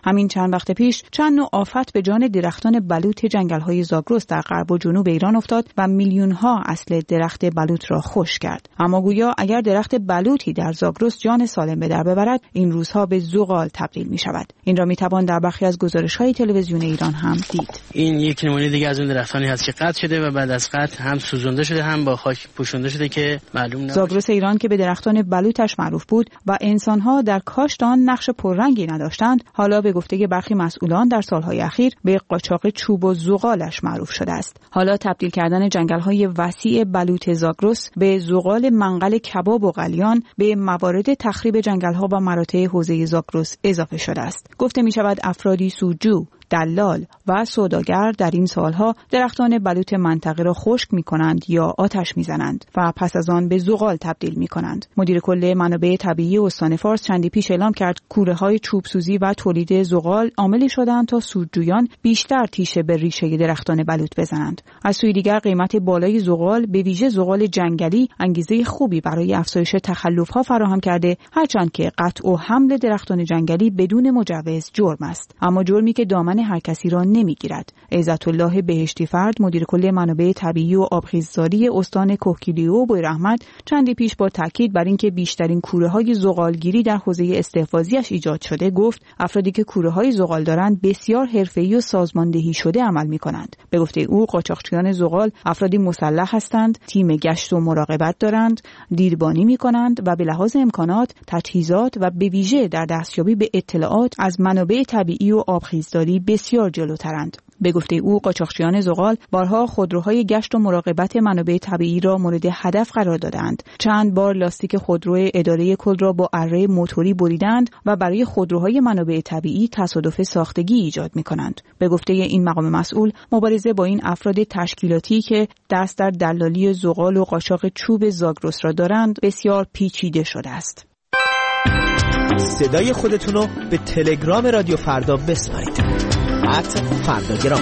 Speaker 16: همین چند وقت پیش چند نوع آفت به جان درختان بلوط جنگل‌های زاگرس در غرب و جنوب ایران افتاد و میلیون‌ها اصل درخت بلوط را خشک کرد. اما گویا اگر درخت بلوطی در زاگرس جان سالم به در ببرد، این روزها به زغال تبدیل می شود. این را می توان در برخی از گزارش‌های تلویزیون ایران هم دید.
Speaker 6: این یک نمونه دیگه از اون درختانی هست که قطع شده و بعد از قطع هم سوزونده شده هم با خاک پوشونده شده که معلوم نباشه.
Speaker 16: زاگرس ایران که به درختان بلوطش معروف بود و انسان‌ها در کاشت آن نقش پررنگی نداشتند، حالا به گفته برخی مسئولان در سالهای اخیر به قاچاق چوب و زغالش معروف شده است. حالا تبدیل کردن جنگل‌های وسیع بلوط زاگرس به زغال منقل کباب و قلیان به موارد تخریب جنگل‌ها و مراتع حوزه زاگرس اضافه شده است. گفته می‌شود افرادی سودجو، دلال و سوداگر در این سالها درختان بلوط منطقه را خشک می‌کنند یا آتش می‌زنند و پس از آن به زغال تبدیل می‌کنند. مدیر کل منابع طبیعی استان فارس چندی پیش اعلام کرد کوره‌های چوبسوزی و تولید زغال عاملی شدند تا سودجویان بیشتر تیشه به ریشه درختان بلوط بزنند. از سوی دیگر قیمت بالای زغال به ویژه زغال جنگلی انگیزه خوبی برای افزایش تخلف‌ها فراهم کرده، هرچند که قطع و حمل درختان جنگلی بدون مجوز جرم است، اما جرمی که دامن هر کسی را نمیگیرد. عزت الله بهشتی فرد مدیر کل منابع طبیعی و آبخیزداری استان کوهگیری و بویراحمد چندی پیش با تاکید بر اینکه بیشترین کوره‌های زغالگیری در حوزه استحفاظیش ایجاد شده گفت افرادی که کوره‌های زغال دارند بسیار حرفه‌ای و سازماندهی شده عمل می‌کنند. به گفته او قاچاقچیان زغال افرادی مسلح هستند، تیم گشت و مراقبت دارند، دیدبانی می‌کنند و به لحاظ امکانات، تجهیزات و به ویژه در دستیابی به اطلاعات از منابع طبیعی و آبخیزداری بسیار جلوترند. به گفته او قاچاقچیان زغال بارها خودروهای گشت و مراقبت منابع طبیعی را مورد هدف قرار دادند. چند بار لاستیک خودرو اداره کل را با اره موتوری بریدند و برای خودروهای منابع طبیعی تصادف ساختگی ایجاد می‌کنند. به گفته این مقام مسئول مبارزه با این افراد تشکیلاتی که دست در دلالی زغال و قاچاق چوب زاگرس را دارند بسیار پیچیده شده است.
Speaker 7: صدای خودتون رو به تلگرام رادیو فردا بسپارید. فرداگرام.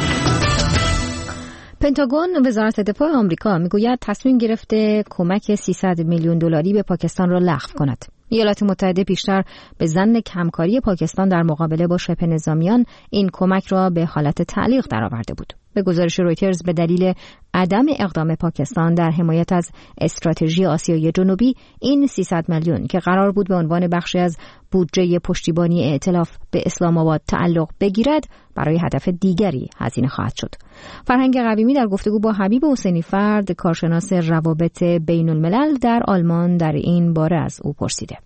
Speaker 1: پنتاگون وزارت دفاع آمریکا میگوید تصمیم گرفته کمک سیصد میلیون دلاری به پاکستان را لغو کند. ایالات متحده پیشتر به ظن کمکاری پاکستان در مقابله با شبه نظامیان این کمک را به حالت تعلیق درآورده بود. به گزارش رویترز به دلیل عدم اقدام پاکستان در حمایت از استراتژی آسیای جنوبی، این سیصد میلیون که قرار بود به عنوان بخشی از بودجه پشتیبانی ائتلاف به اسلام آباد تعلق بگیرد، برای هدف دیگری هزینه خواهد شد. فرهنگ قویمی در گفتگو با حبیب حسینی فرد، کارشناس روابط بین الملل در آلمان، در این باره از او پرسیده.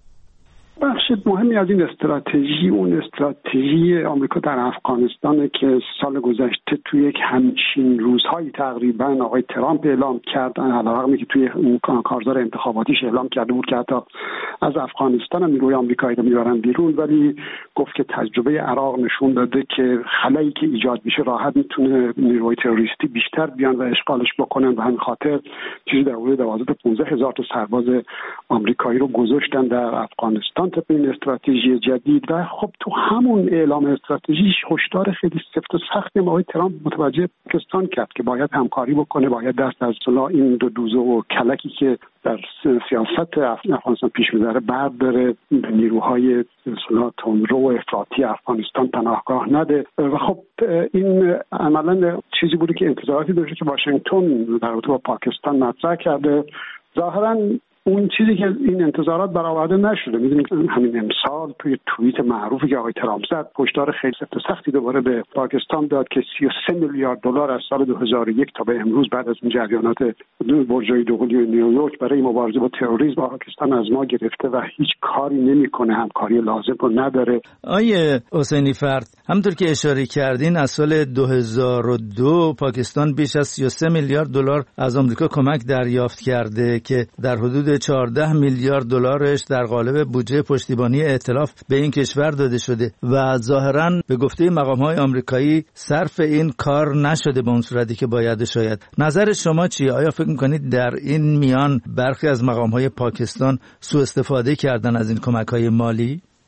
Speaker 23: بخش مهمی از این استراتژی اون استراتژی آمریکا در افغانستان که سال گذشته توی یک همچین روزهایی تقریبا آقای ترامپ اعلام کرد، علیرغم که توی اون کارزار انتخاباتیش اعلام کرده بود که حتی از افغانستان هم نیروی آمریکایی رو میبرن بیرون، ولی گفت که تجربه عراق نشون داده که خلایی که ایجاد میشه راحت میتونه نیروی تروریستی بیشتر بیان و اشغالش بکنن و همین خاطر چیزی در حدود دوازده پانزده هزار تا سرباز آمریکایی رو گذاشتن در افغانستان طبق این استراتژی جدید. و خب تو همون اعلام استراتژیش هشدار خیلی سفت و سخت آقای ترامپ متوجه پاکستان کرد که باید همکاری بکنه، باید دست از اصطلاح این دو دوزه و کلکی که در سیاست افغانستان پیش می‌بره برداره، به نیروهای اصطلاح تندرو و افراطی افغانستان پناهگاه نده. و خب این عملاً چیزی بوده که انتظاراتی داشته که واشنگتن در رابطه با پاکستان مطرح کرده. ظاهراً اون چیزی که این انتظارات برآورده نشده. می‌دونید همین امسال توی توییت معروفی که آقای ترامپ زد، هشدار خیلی سخت و سختی دوباره به پاکستان داد که سی و سه میلیارد دلار از سال دو هزار و یک تا به امروز بعد از این جریانات برج‌های دوقلوی نیویورک برای مبارزه با تروریسم پاکستان از ما گرفته و هیچ کاری نمی‌کنه، همکاری لازم رو نداره.
Speaker 20: آیه حسینی فرد، همونطور که اشاره کردین از سال دو هزار و دو پاکستان بیش از سی و سه میلیارد دلار از آمریکا کمک دریافت کرده که در حدود چهارده میلیارد دلارش در قالب بودجه پشتیبانی ائتلاف به این کشور داده شده و ظاهراً به گفته مقام‌های آمریکایی صرف این کار نشده به اون صورتی که باید شاید. نظر شما چیه؟ آیا فکر می‌کنید در این میان برخی از مقام‌های پاکستان سوء استفاده کردن از این کمک‌های مالی؟
Speaker 23: سوء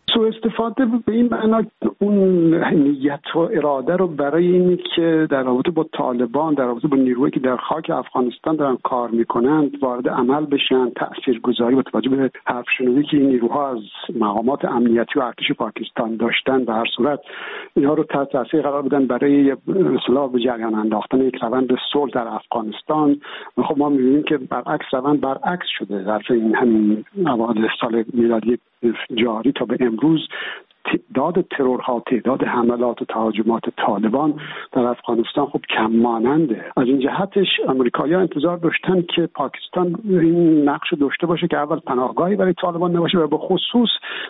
Speaker 23: استفاده به این معنا اون نیت و اراده رو برای اینی که در رابطه با طالبان، در رابطه با نیرویی که در خاک افغانستان دارن کار میکنند وارد عمل بشن، تاثیرگذاری با توجه به حرف شنودی که این نیروها از مقامات امنیتی و ارتش پاکستان داشتن، به هر صورت اینها رو تحت تاثیر قرار بدن برای اصلاح به جریان انداختن یک روند صلح در افغانستان. خب ما می‌بینیم که برعکس روند برعکس شده. در این همین اوایل سال میلادی جاری تا به امروز تعداد ترورها، تعداد حملات و تهاجمات طالبان در افغانستان خب کم ماننده. از این جهتش امریکایی‌ها انتظار داشتن که پاکستان این نقش داشته باشه که اول پناهگاهی برای طالبان نباشه و به خصوص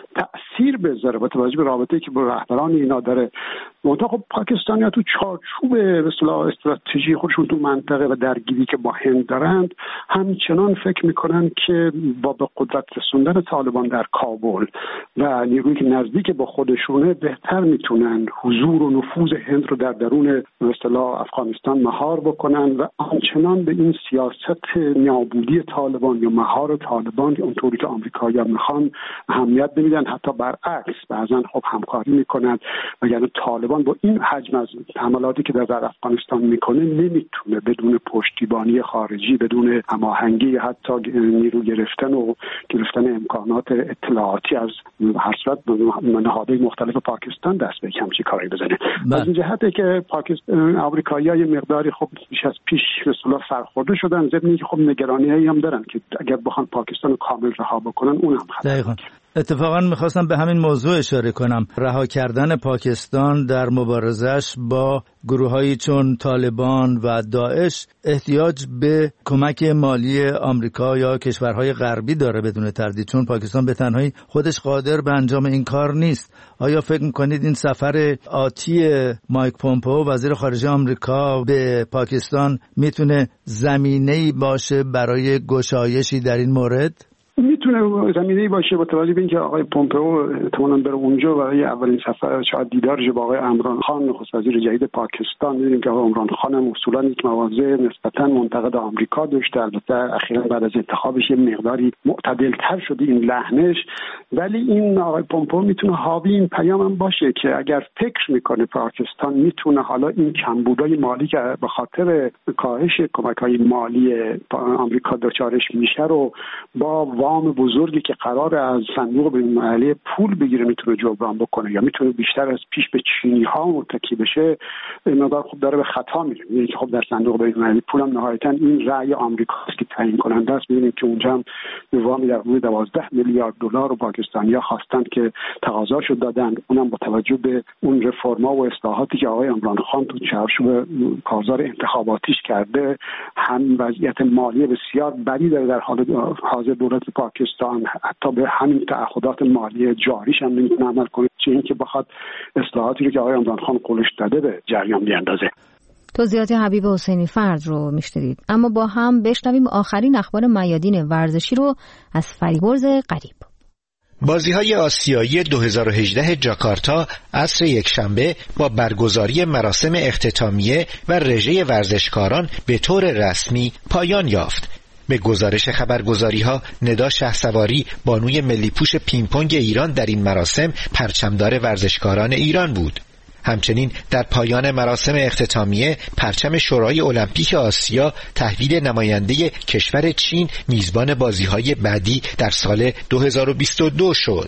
Speaker 23: تأثیر بذاره با توجه به رابطه‌ای که با رهبران اینا داره. منتها خب پاکستانی‌ها تو چارچوب به اصطلاح استراتژی خودشون تو منطقه و درگیری که با هند دارند همچنان فکر میکنن که با به قدرت رسوندن طالبان در کابل و نیرویی که نزدیک با خودشونه بهتر میتونن حضور و نفوذ هند رو در درون به اصطلاح افغانستان مهار بکنن و آنچنان به این سیاست نابودی طالبان یا مهار طالبان اونطوری که آمریکایی‌ها میخوان اهمیت نمیدن، حتی برعکس بعضا خب همکاری میکنن و یعنی طالبان با این حجم از حملاتی که در افغانستان میکنه نمیتونه بدون پشتیبانی خارجی، بدون هماهنگی حتی نیرو گرفتن و گرفتن امکانات اطلاعاتی از هر صورت نهادهای مختلف پاکستان دست به همچین کاری بزنه. از این جهته که پاکستان آمریکایی‌ها یه مقداری خب بیش از پیش به اصطلاح سرخورده شدن، ضمن اینکه خب نگرانی‌هایی هم دارن که اگر بخوان پاکستان رو کامل رها بکنن اون هم خطر.
Speaker 20: اتفاقا میخواستم به همین موضوع اشاره کنم. رها کردن پاکستان در مبارزش با گروه‌هایی چون طالبان و داعش احتیاج به کمک مالی آمریکا یا کشورهای غربی داره بدون تردید، چون پاکستان به تنهایی خودش قادر به انجام این کار نیست. آیا فکر میکنید این سفر آتی مایک پومپئو وزیر خارجه آمریکا به پاکستان میتونه زمینه‌ای باشه برای گشایشی در این مورد؟
Speaker 23: میتونه زمینه‌ای باشه با توجه به اینکه آقای پومپئو احتمالاً بره اونجا برای اولین سفر شاید دیدارش با آقای عمران خان نخست وزیر جدید پاکستان. می‌دونیم که آقای عمران خان هم اصولاً یک مواضع نسبتاً منتقد آمریکا داشته، البته اخیراً بعد از انتخابش یه مقداری معتدل‌تر شده این لحنش، ولی این آقای پومپئو میتونه حاوی این پیام هم باشه که اگر فکر میکنه پاکستان میتونه حالا این کمبودهای مالی که به خاطر کاهش کمک‌های مالی آمریکا دچارش میشه رو با وام بزرگی که قرار از صندوق بین‌المللی پول بگیره میتونه جبران بکنه یا میتونه بیشتر از پیش به چینی ها متکی بشه، مقدار خوب داره به خطا میره. یعنی که خب در صندوق بین‌المللی پول هم نهایتا این رأی آمریکاست که تعیین کننده است. می‌بینیم که اونجا هم وامی در حدود دوازده میلیارد دلار رو پاکستانی‌ها خواستن که تقاضاشو دادن، اونم با توجه به اون رفرما و اصلاحاتی که آقای عمران خان تو چارچوب کارزار انتخاباتیش کرده، هم وضعیت مالی بسیار بدی داره در حال حاضر دولت پاکستان، حتی به همین تعهدات مالی جاریش هم نمیتونه عمل کنه، چه اینکه بخواد اصلاحاتی رو که آقای عمران خان قولش داده به جریان بیاندازه.
Speaker 1: توضیحات حبیب حسینی فرد رو میشنوید. اما با هم بشنویم آخرین اخبار میادین ورزشی رو از فریبرز قریب.
Speaker 5: بازی‌های آسیایی دو هزار و هجده جاکارتا عصر یکشنبه با برگزاری مراسم اختتامیه و رژه ورزشکاران به طور رسمی پایان یافت. به گزارش خبرگزاری‌ها ندا شهسواری بانوی ملی پوش پینگ-پونگ ایران در این مراسم پرچمدار ورزشکاران ایران بود. همچنین در پایان مراسم اختتامیه پرچم شورای المپیک آسیا تحویل نماینده کشور چین میزبان بازی‌های بعدی در سال دو هزار و بیست و دو شد.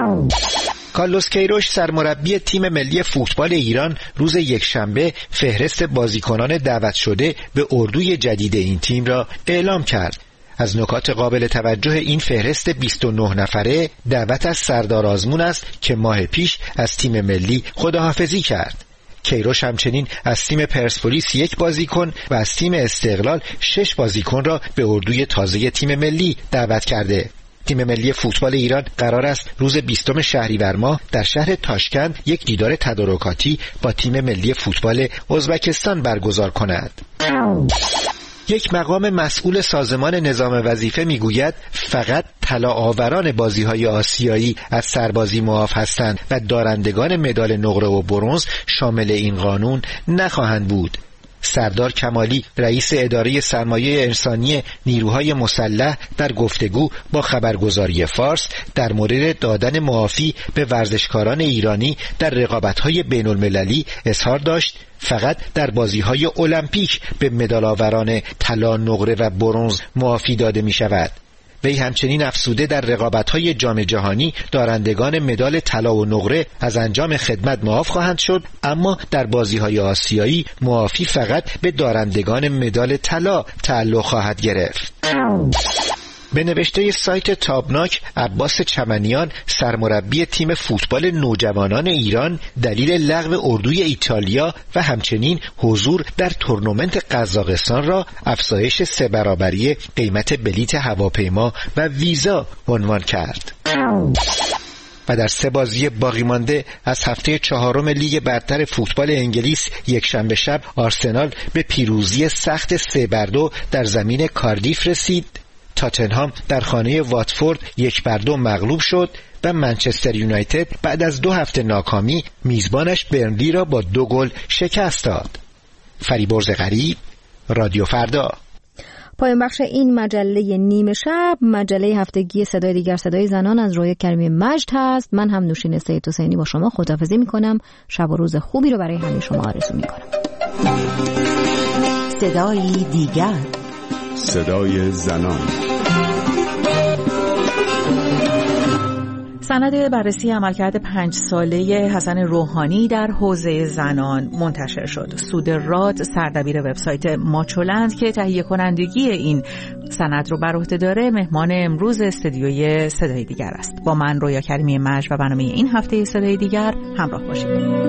Speaker 5: کارلوس کیروش سرمربی تیم ملی فوتبال ایران روز یکشنبه فهرست بازیکنان دعوت شده به اردوی جدید این تیم را اعلام کرد. از نکات قابل توجه این فهرست بیست و نه نفره دعوت از سردار آزمون است که ماه پیش از تیم ملی خداحافظی کرد. کیروش همچنین از تیم پرسپولیس یک بازیکن و از تیم استقلال شش بازیکن را به اردوی تازه تیم ملی دعوت کرده. تیم ملی فوتبال ایران قرار است روز بیستم شهریور ماه در شهر تاشکند یک دیدار تدارکاتی با تیم ملی فوتبال ازبکستان برگزار کند. یک مقام مسئول سازمان نظام وظیفه میگوید فقط طلا-آوران بازی‌های آسیایی از سربازی معاف هستند و دارندگان مدال نقره و برنز شامل این قانون نخواهند بود. سردار کمالی رئیس اداره سرمایه انسانی نیروهای مسلح در گفتگو با خبرگزاری فارس در مورد دادن معافی به ورزشکاران ایرانی در رقابت‌های بین‌المللی اظهار داشت فقط در بازی‌های المپیک به مدال‌آوران طلا، نقره و برنز معافی داده می‌شود. وی همچنین افزوده در رقابت‌های جام جهانی دارندگان مدال طلا و نقره از انجام خدمت معاف خواهند شد، اما در بازی‌های آسیایی معافی فقط به دارندگان مدال طلا تعلق خواهد گرفت. به نوشته سایت تابناک، عباس چمنیان سرمربی تیم فوتبال نوجوانان ایران دلیل لغو اردوی ایتالیا و همچنین حضور در تورنمنت قزاقستان را افزایش سه برابری قیمت بلیت هواپیما و ویزا عنوان کرد. و در سه بازی باقی مانده از هفته چهارم لیگ برتر فوتبال انگلیس یک شنبه شب آرسنال به پیروزی سخت سه بر دو در زمین کاردیف رسید. تاتنهام در خانه واتفورد یک بر دو مغلوب شد و منچستر یونایتد بعد از دو هفته ناکامی میزبانش برنلی را با دو گل شکست داد. فریبرز غریب، رادیو فردا.
Speaker 1: پایان بخش این مجله نیمه شب، مجله هفتگی صدای دیگر، صدای زنان از روی کریمی مجد هست. من هم نوشین سید حسینی با شما خداحافظی میکنم. شب و روز خوبی رو برای همه شما آرزو میکنم.
Speaker 17: صدای دیگر،
Speaker 22: صدای زنان.
Speaker 3: سند بررسی عملکرد پنج ساله حسن روحانی در حوزه زنان منتشر شد. سودراد سردبیر وبسایت ماچولند که تهیه کنندگی این سند رو بر عهده داره مهمان امروز استودیوی صدای دیگر است. با من رویا کریمی مجد و برنامه این هفته صدای دیگر همراه باشید.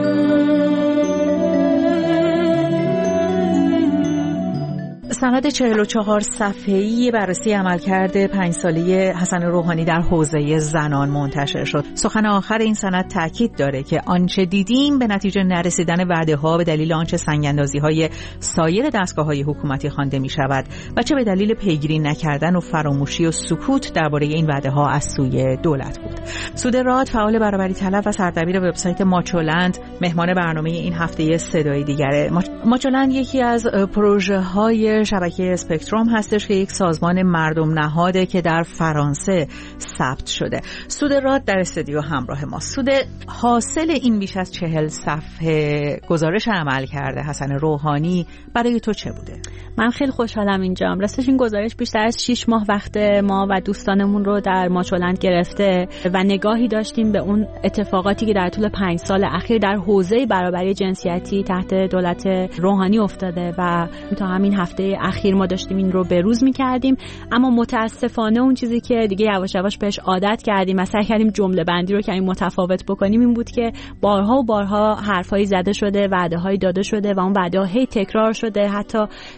Speaker 3: سند چهل و چهار صفحه‌ای بررسی عملکرد پنج ساله حسن روحانی در حوزه زنان منتشر شد. سخن آخر این سند تاکید داره که آنچه دیدیم به نتیجه نرسیدن وعده‌ها به دلیل آنچه سنگ‌اندازی‌های سایر دستگاه‌های حکومتی خوانده می‌شود و چه به دلیل پیگیری نکردن و فراموشی و سکوت درباره این وعده‌ها از سوی دولت بود. سودراد فعال برابری طلب و سردبیر وبسایت ماچولند مهمان برنامه این هفته صدای دیگره. ماچولند یکی از پروژه‌های شبکه اسپکتروم هستش که یک سازمان مردم نهاده که در فرانسه ثبت شده. سودراد در استودیو همراه ما. سود حاصل این بیش از چهل صفحه گزارش عمل کرده حسن روحانی برای تو چه بوده؟
Speaker 8: من خیلی خوشحالم اینجام. راستش این گزارش بیشتر از شش ماه وقت ما و دوستانمون رو در ماچولند گرفته و نگاهی داشتیم به اون اتفاقاتی که در طول پنج سال اخیر در حوزه برابری جنسیتی تحت دولت روحانی افتاده و تا همین هفته اخیر ما داشتیم این رو بروز می‌کردیم. اما متاسفانه اون چیزی که دیگه یواش یواش بهش عادت کردیم و سعی کردیم جمله بندی رو که این متفاوت بکنیم این بود که بارها و بارها حرفایی زده شده، وعده‌هایی داده شده و اون وعده‌ها هی تکرار شده. حتی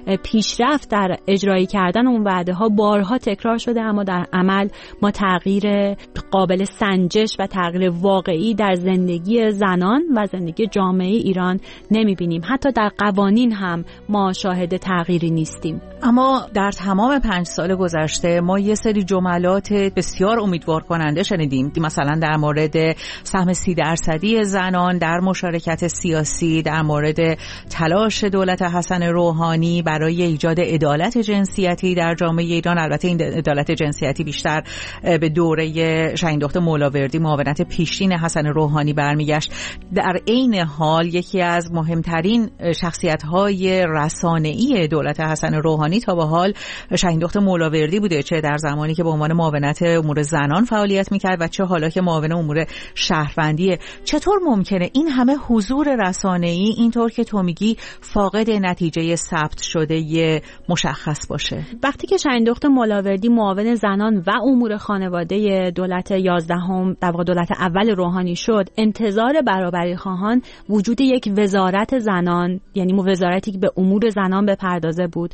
Speaker 8: پیشرفت در اجرایی کردن اون وعده‌ها بارها تکرار شده، اما در عمل ما تغییر قابل سنجش و تغییر واقعی در زندگی زنان و زندگی جامعه ایران نمی‌بینیم. حتی در قوانین هم ما شاهد تغییری نیستیم.
Speaker 3: اما در تمام پنج سال گذشته ما یه سری جملات بسیار امیدوار کننده شنیدیم، مثلا در مورد سهم سی درصدی زنان در مشارکت سیاسی، در مورد تلاش دولت حسن روحانی برای ایجاد عدالت جنسیتی در جامعه ایران. البته این عدالت جنسیتی بیشتر به دوره شهیندخت مولاوردی معاونت پیشین حسن روحانی برمیگشت. در عین حال یکی از مهمترین شخصیت‌های رسانه‌ای دولت حسن روحانی تا به حال شهیندخت مولاوردی بوده، چه در زمانی که به عنوان معاونت امور زنان فعالیت میکرد و چه حالا که معاون امور شهروندیه. چطور ممکنه این همه حضور رسانه‌ای اینطور که تو میگی فاقد نتیجه ثبت شده مشخص باشه؟
Speaker 8: وقتی که شهیندخت مولاوردی معاون زنان و امور خانواده دولت یازدهم در واقع دولت اول روحانی شد، انتظار برابری خواهان وجود یک وزارت زنان، یعنی وزارتی که به امور زنان بپردازه بود و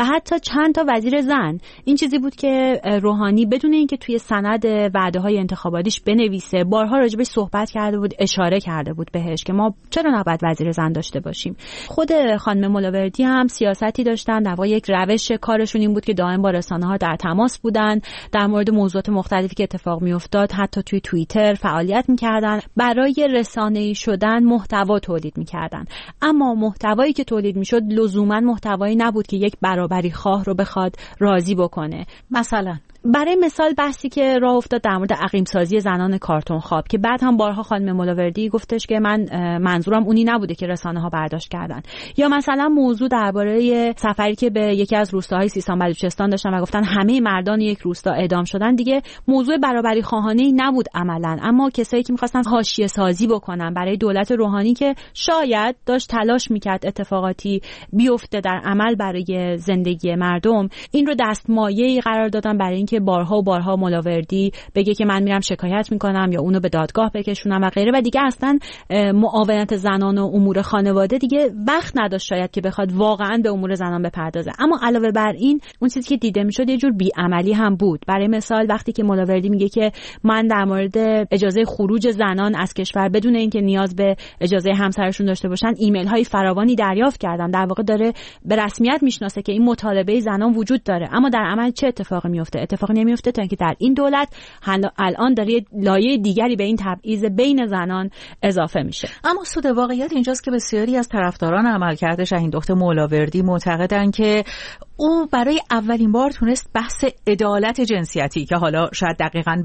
Speaker 8: حتی چند تا وزیر زن. این چیزی بود که روحانی بدون اینکه توی سند وعده‌های انتخاباتیش بنویسه بارها راجبش صحبت کرده بود، اشاره کرده بود بهش که ما چرا نباید وزیر زن داشته باشیم. خود خانم ملاوردی هم سیاستی داشتن، در واقع یک روش کارشون این بود که دائم با رسانه‌ها در تماس بودن، در مورد موضوعات مختلفی که اتفاق میافتاد حتی توی توییتر فعالیت میکردن، برای رسانه‌ای شدن محتوا تولید میکردن. اما محتوایی که تولید میشد لزوما محتوایی نبود که یک برابری خواه رو بخواد راضی بکنه. مثلا برای مثال بحثی که راه افتاد در مورد عقیم سازی زنان کارتون خواب که بعد هم بارها خانم ملاوردی گفتش که من منظورم اونی نبوده که رسانه ها برداشت کردن. یا مثلا موضوع درباره سفری که به یکی از روستاهای سیستان بلوچستان داشتن و گفتن همه مردان یک روستا اعدام شدن، دیگه موضوع برابری خواهانه‌ای نبود عملاً، اما کسایی که می‌خواستن حاشیه سازی بکنن برای دولت روحانی که شاید داشت تلاش می‌کرد اتفاقاتی بیفته در عمل برای زندگی مردم، این رو دستمایه‌ای قرار دادن برای که بارها و بارها ملاوردی بگه که من میرم شکایت میکنم یا اونو به دادگاه بکشونم و غیره، و دیگه اصلا معاونت زنان و امور خانواده دیگه وقت نداشت شاید که بخواد واقعا به امور زنان بپردازه. اما علاوه بر این اون چیزی که دیده میشد یه جور بیعملی هم بود. برای مثال وقتی که ملاوردی میگه که من در مورد اجازه خروج زنان از کشور بدون اینکه نیاز به اجازه همسرشون داشته باشن ایمیل های فراوانی دریافت کردم، در واقع داره به رسمیت میشناسه که این مطالبه زنان وجود داره. اما در عمل چه اتفاقی میفته؟ اتفاقی نمیفته تا اینکه در این دولت الان داره لایه دیگری به این تبعیض بین زنان اضافه میشه.
Speaker 3: اما سود واقعیت اینجاست که بسیاری از طرفداران عملکرد شاهین-دختر ملاوردی معتقدن که او برای اولین بار تونست بحث عدالت جنسیتی که حالا شاید دقیقاً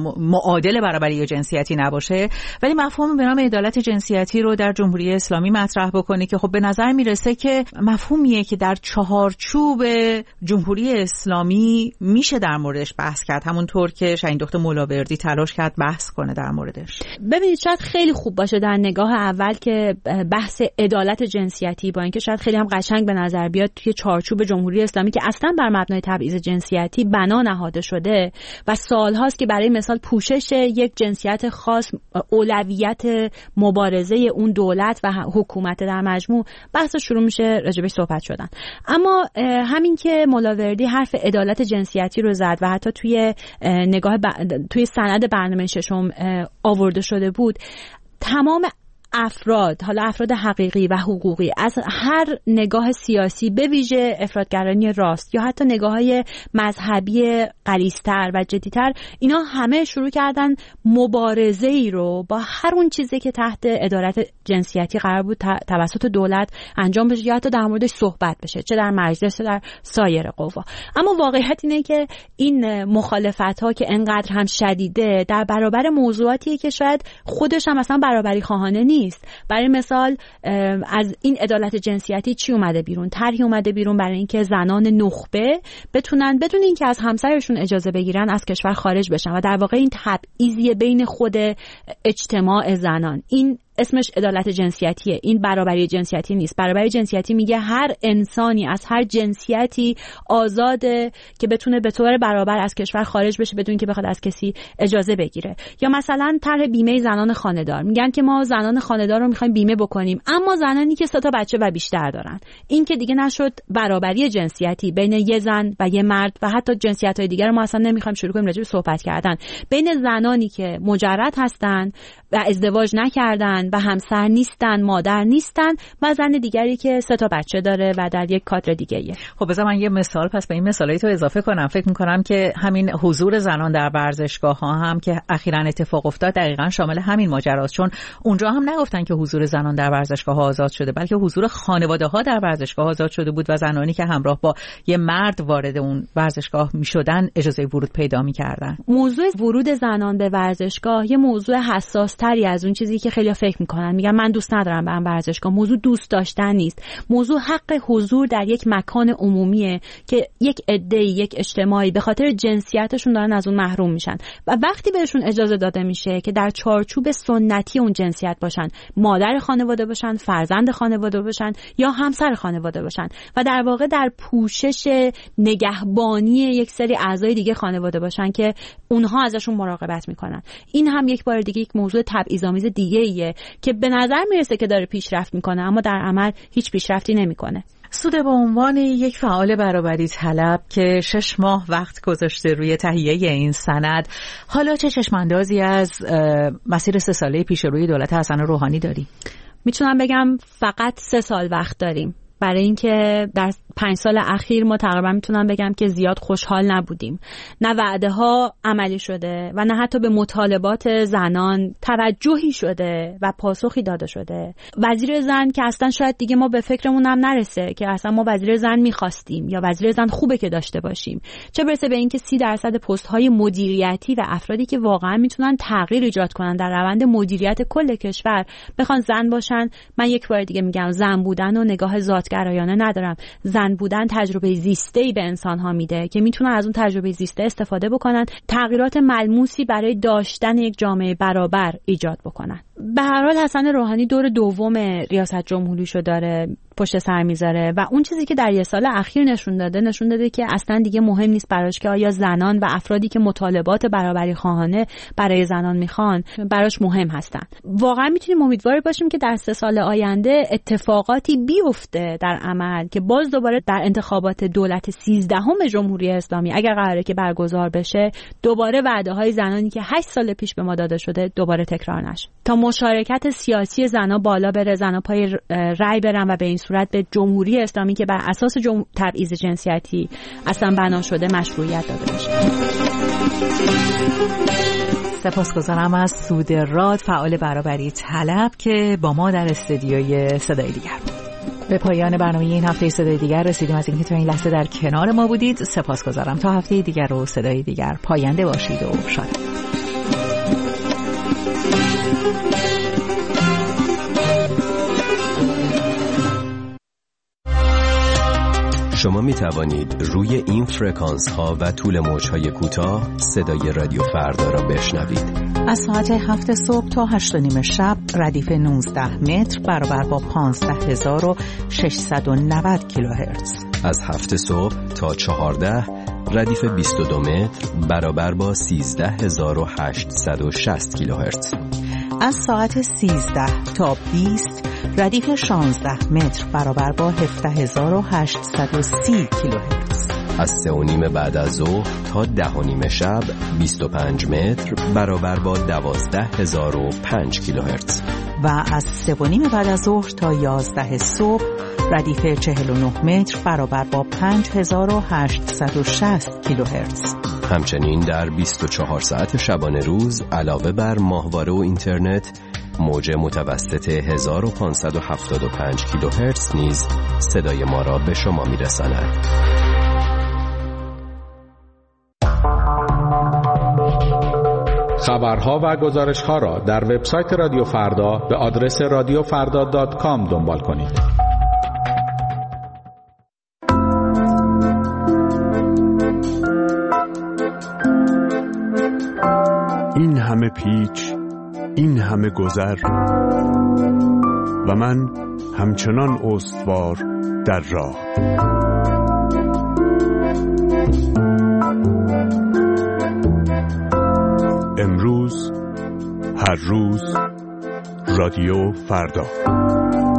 Speaker 3: معادل برابری جنسیتی نباشه، ولی مفهوم به نام عدالت جنسیتی رو در جمهوری اسلامی مطرح بکنه که خب به نظر میرسه که مفهومیه که در چهارچوب جمهوری اسلامی میشه در موردش بحث کرد، همونطور که شاهین-دختر ملاوردی تلاش کرد بحث کنه در موردش.
Speaker 8: ببینید شاید خیلی خوب باشه در نگاه اول که بحث عدالت جنسیتی با اینکه شاید خیلی هم قشنگ به نظر بیاد توی چارچوب جمهوری اسلامی که اصلا بر مبنای تبعیض جنسیتی بنا نهاده شده و سالهاست که برای مثال پوشش یک جنسیت خاص اولویت مبارزه اون دولت و حکومت در مجموع بحث شروع میشه راجبش صحبت شدن. اما همین که ملاوردی حرف عدالت جنسیتی رو زد و حتی توی نگاه ب... توی سند برنامه ششم آورده شده بود، تمام افراد، حالا افراد حقیقی و حقوقی از هر نگاه سیاسی به ویژه افراطگرایی راست یا حتی نگاه‌های مذهبی غلیظ‌تر و جدی‌تر، اینا همه شروع کردن مبارزه‌ای رو با هر اون چیزی که تحت عدالت جنسیتی قرار بود توسط دولت انجام بشه یا حتی در موردش صحبت بشه، چه در مجلس چه در سایر قوا. اما واقعیت اینه که این مخالفت‌ها که انقدر هم شدیده در برابر موضوعاتیه که شاید خودش هم اصلا برابری خواهانه نیست. برای مثال از این عدالت جنسیتی چی اومده بیرون؟ طرحی اومده بیرون برای اینکه زنان نخبه بتونن بدون اینکه از همسرشون اجازه بگیرن از کشور خارج بشن و در واقع این تبعیض بین خود اجتماع زنان، این اسمش عدالت جنسیتیه، این برابری جنسیتی نیست. برابری جنسیتی میگه هر انسانی از هر جنسیتی آزاده که بتونه به طور برابر از کشور خارج بشه بدون که بخواد از کسی اجازه بگیره. یا مثلا طرح بیمه زنان خانه‌دار، میگن که ما زنان خانه‌دار رو میخوایم بیمه بکنیم اما زنانی که سه تا بچه و بیشتر دارن. این که دیگه نشد برابری جنسیتی بین یه زن و یه مرد و حتی جنسیت‌های دیگر ما اصلا نمیخوایم شروع کنیم راجع به صحبت کردن. بین زنانی که مجرد هستن و ازدواج نکردن و همسر نیستن، مادر نیستن و زن دیگری که سه تا بچه داره و در یک کادر دیگه‌ایه.
Speaker 3: خب بذار من یه مثال پس به این مثالای تو اضافه کنم. فکر می‌کنم که همین حضور زنان در ورزشگاه‌ها هم که اخیراً اتفاق افتاد دقیقاً شامل همین ماجراست، چون اونجا هم نگفتن که حضور زنان در ورزشگاه‌ها آزاد شده، بلکه حضور خانواده‌ها در ورزشگاه آزاد شده بود و زنانی که همراه با یه مرد وارد اون ورزشگاه می‌شدن اجازه ورود پیدا می‌کردن.
Speaker 8: موضوع ورود زنان به ورزشگاه یه موضوع حساس‌تری از اون چیزی که خیلی‌ها فکر می‌کنن. میگن من دوست ندارم برم ورزشگاه. موضوع دوست داشتن نیست. موضوع حق حضور در یک مکان عمومیه که یک عده‌ای، یک اجتماعی به خاطر جنسیتشون دارن از اون محروم میشن و وقتی بهشون اجازه داده میشه که در چارچوب سنتی اون جنسیت باشن، مادر خانواده باشن، فرزند خانواده باشن یا همسر خانواده باشن و در واقع در پوشش نگهبانی یک سری اعضای دیگه خانواده باشن که اونها ازشون مراقبت میکنن، این هم یک بار دیگه یک موضوع تبعیض‌آمیز دیگه‌ایه که به نظر میرسه که داره پیشرفت میکنه اما در عمل هیچ پیشرفتی نمیکنه.
Speaker 3: سوده به عنوان یک فعال برابری طلب که شش ماه وقت گذاشته روی تهیه این سند، حالا چه چشماندازی از مسیر سه ساله پیش روی دولت حسن روحانی داری؟
Speaker 8: میتونم بگم فقط سه سال وقت داریم، برای اینکه در پنج سال اخیر ما تقریبا میتونم بگم که زیاد خوشحال نبودیم. نه وعده ها عملی شده و نه حتی به مطالبات زنان توجهی شده و پاسخی داده شده. وزیر زن که اصلا شاید دیگه ما به فکرمون هم نرسه که اصلا ما وزیر زن میخواستیم یا وزیر زن خوبه که داشته باشیم، چه برسه به اینکه سی درصد پست های مدیریتی و افرادی که واقعا میتونن تغییر ایجاد کنن در روند مدیریت کل کشور بخوان زن باشن. من یک بار دیگه میگم زن بودن و نگاه ذاتگرایانه ندارم. زن بودن تجربه زیسته‌ای به انسان‌ها میده که میتونن از اون تجربه زیسته استفاده بکنن، تغییرات ملموسی برای داشتن یک جامعه برابر ایجاد بکنن. به هر حال حسن روحانی دور دوم ریاست جمهوریشو داره پشت سر میذاره و اون چیزی که در یه سال اخیر نشون داده نشون داده که اصلا دیگه مهم نیست براش که آیا زنان و افرادی که مطالبات برابری خواهانه برای زنان میخوان براش مهم هستن. واقعا میتونیم امیدوار باشیم که در سه سال آینده اتفاقاتی بیفته در عمل که باز دوباره در انتخابات دولت سیزدهم جمهوری اسلامی اگر قراره که برگزار بشه دوباره وعده های زنانی که هشت سال پیش به ما داده شده دوباره تکرار نشه، تا مشارکت سیاسی زنان بالا بره، زنان پای رأی برن و به این صورت به جمهوری اسلامی که بر اساس جم... تبعیض جنسیتی اصلا بنا شده مشروعیت داده بشه.
Speaker 3: سپاسگزارم از سوده راد، فعال برابری طلب که با ما در استودیوی صدای دیگر بود. به پایان برنامه این هفته صدای دیگر رسیدیم. از اینکه تا این لحظه در کنار ما بودید سپاسگزارم. تا هفته دیگر و صدای دیگر پاینده باشید و شاد.
Speaker 9: شما می توانید روی این فرکانس ها و طول موج های کوتاه صدای رادیو فردا را بشنوید.
Speaker 3: از ساعت هفت صبح تا هشت و نیم شب ردیف نوزده متر برابر با پانزده هزار و ششصد و نود کیلوهرتز.
Speaker 9: از هفت صبح تا چهارده ردیف بیست و دو متر برابر با سیزده هزار و هشتصد و شصت کیلوهرتز.
Speaker 3: از ساعت سیزده تا بیست ردیف شانزده متر برابر با هفده هزار و هشتصد و سی کیلوهرتز.
Speaker 9: از سه و نیم بعد از ظهر تا ده و نیم شب بیست و پنج متر برابر با دوازده هزار و پنج کیلوهرتز.
Speaker 3: و از سه و نیم بعد از ظهر تا یازده صبح ردیف چهل و نه متر برابر با پنج هزار و هشتصد و شصت کیلوهرتز.
Speaker 9: همچنین در بیست و چهار ساعت شبانه روز علاوه بر ماهواره و اینترنت موج متوسط هزار و پانصد و هفتاد و پنج کیلوهرتز نیز صدای ما را به شما می‌رساند.
Speaker 11: خبرها و گزارش‌ها را در وبسایت رادیو فردا به آدرس رادیو فردا دات کام دنبال کنید.
Speaker 22: این همه پیچ، این همه گذر و من همچنان استوار در راه. امروز، هر روز، رادیو فردا.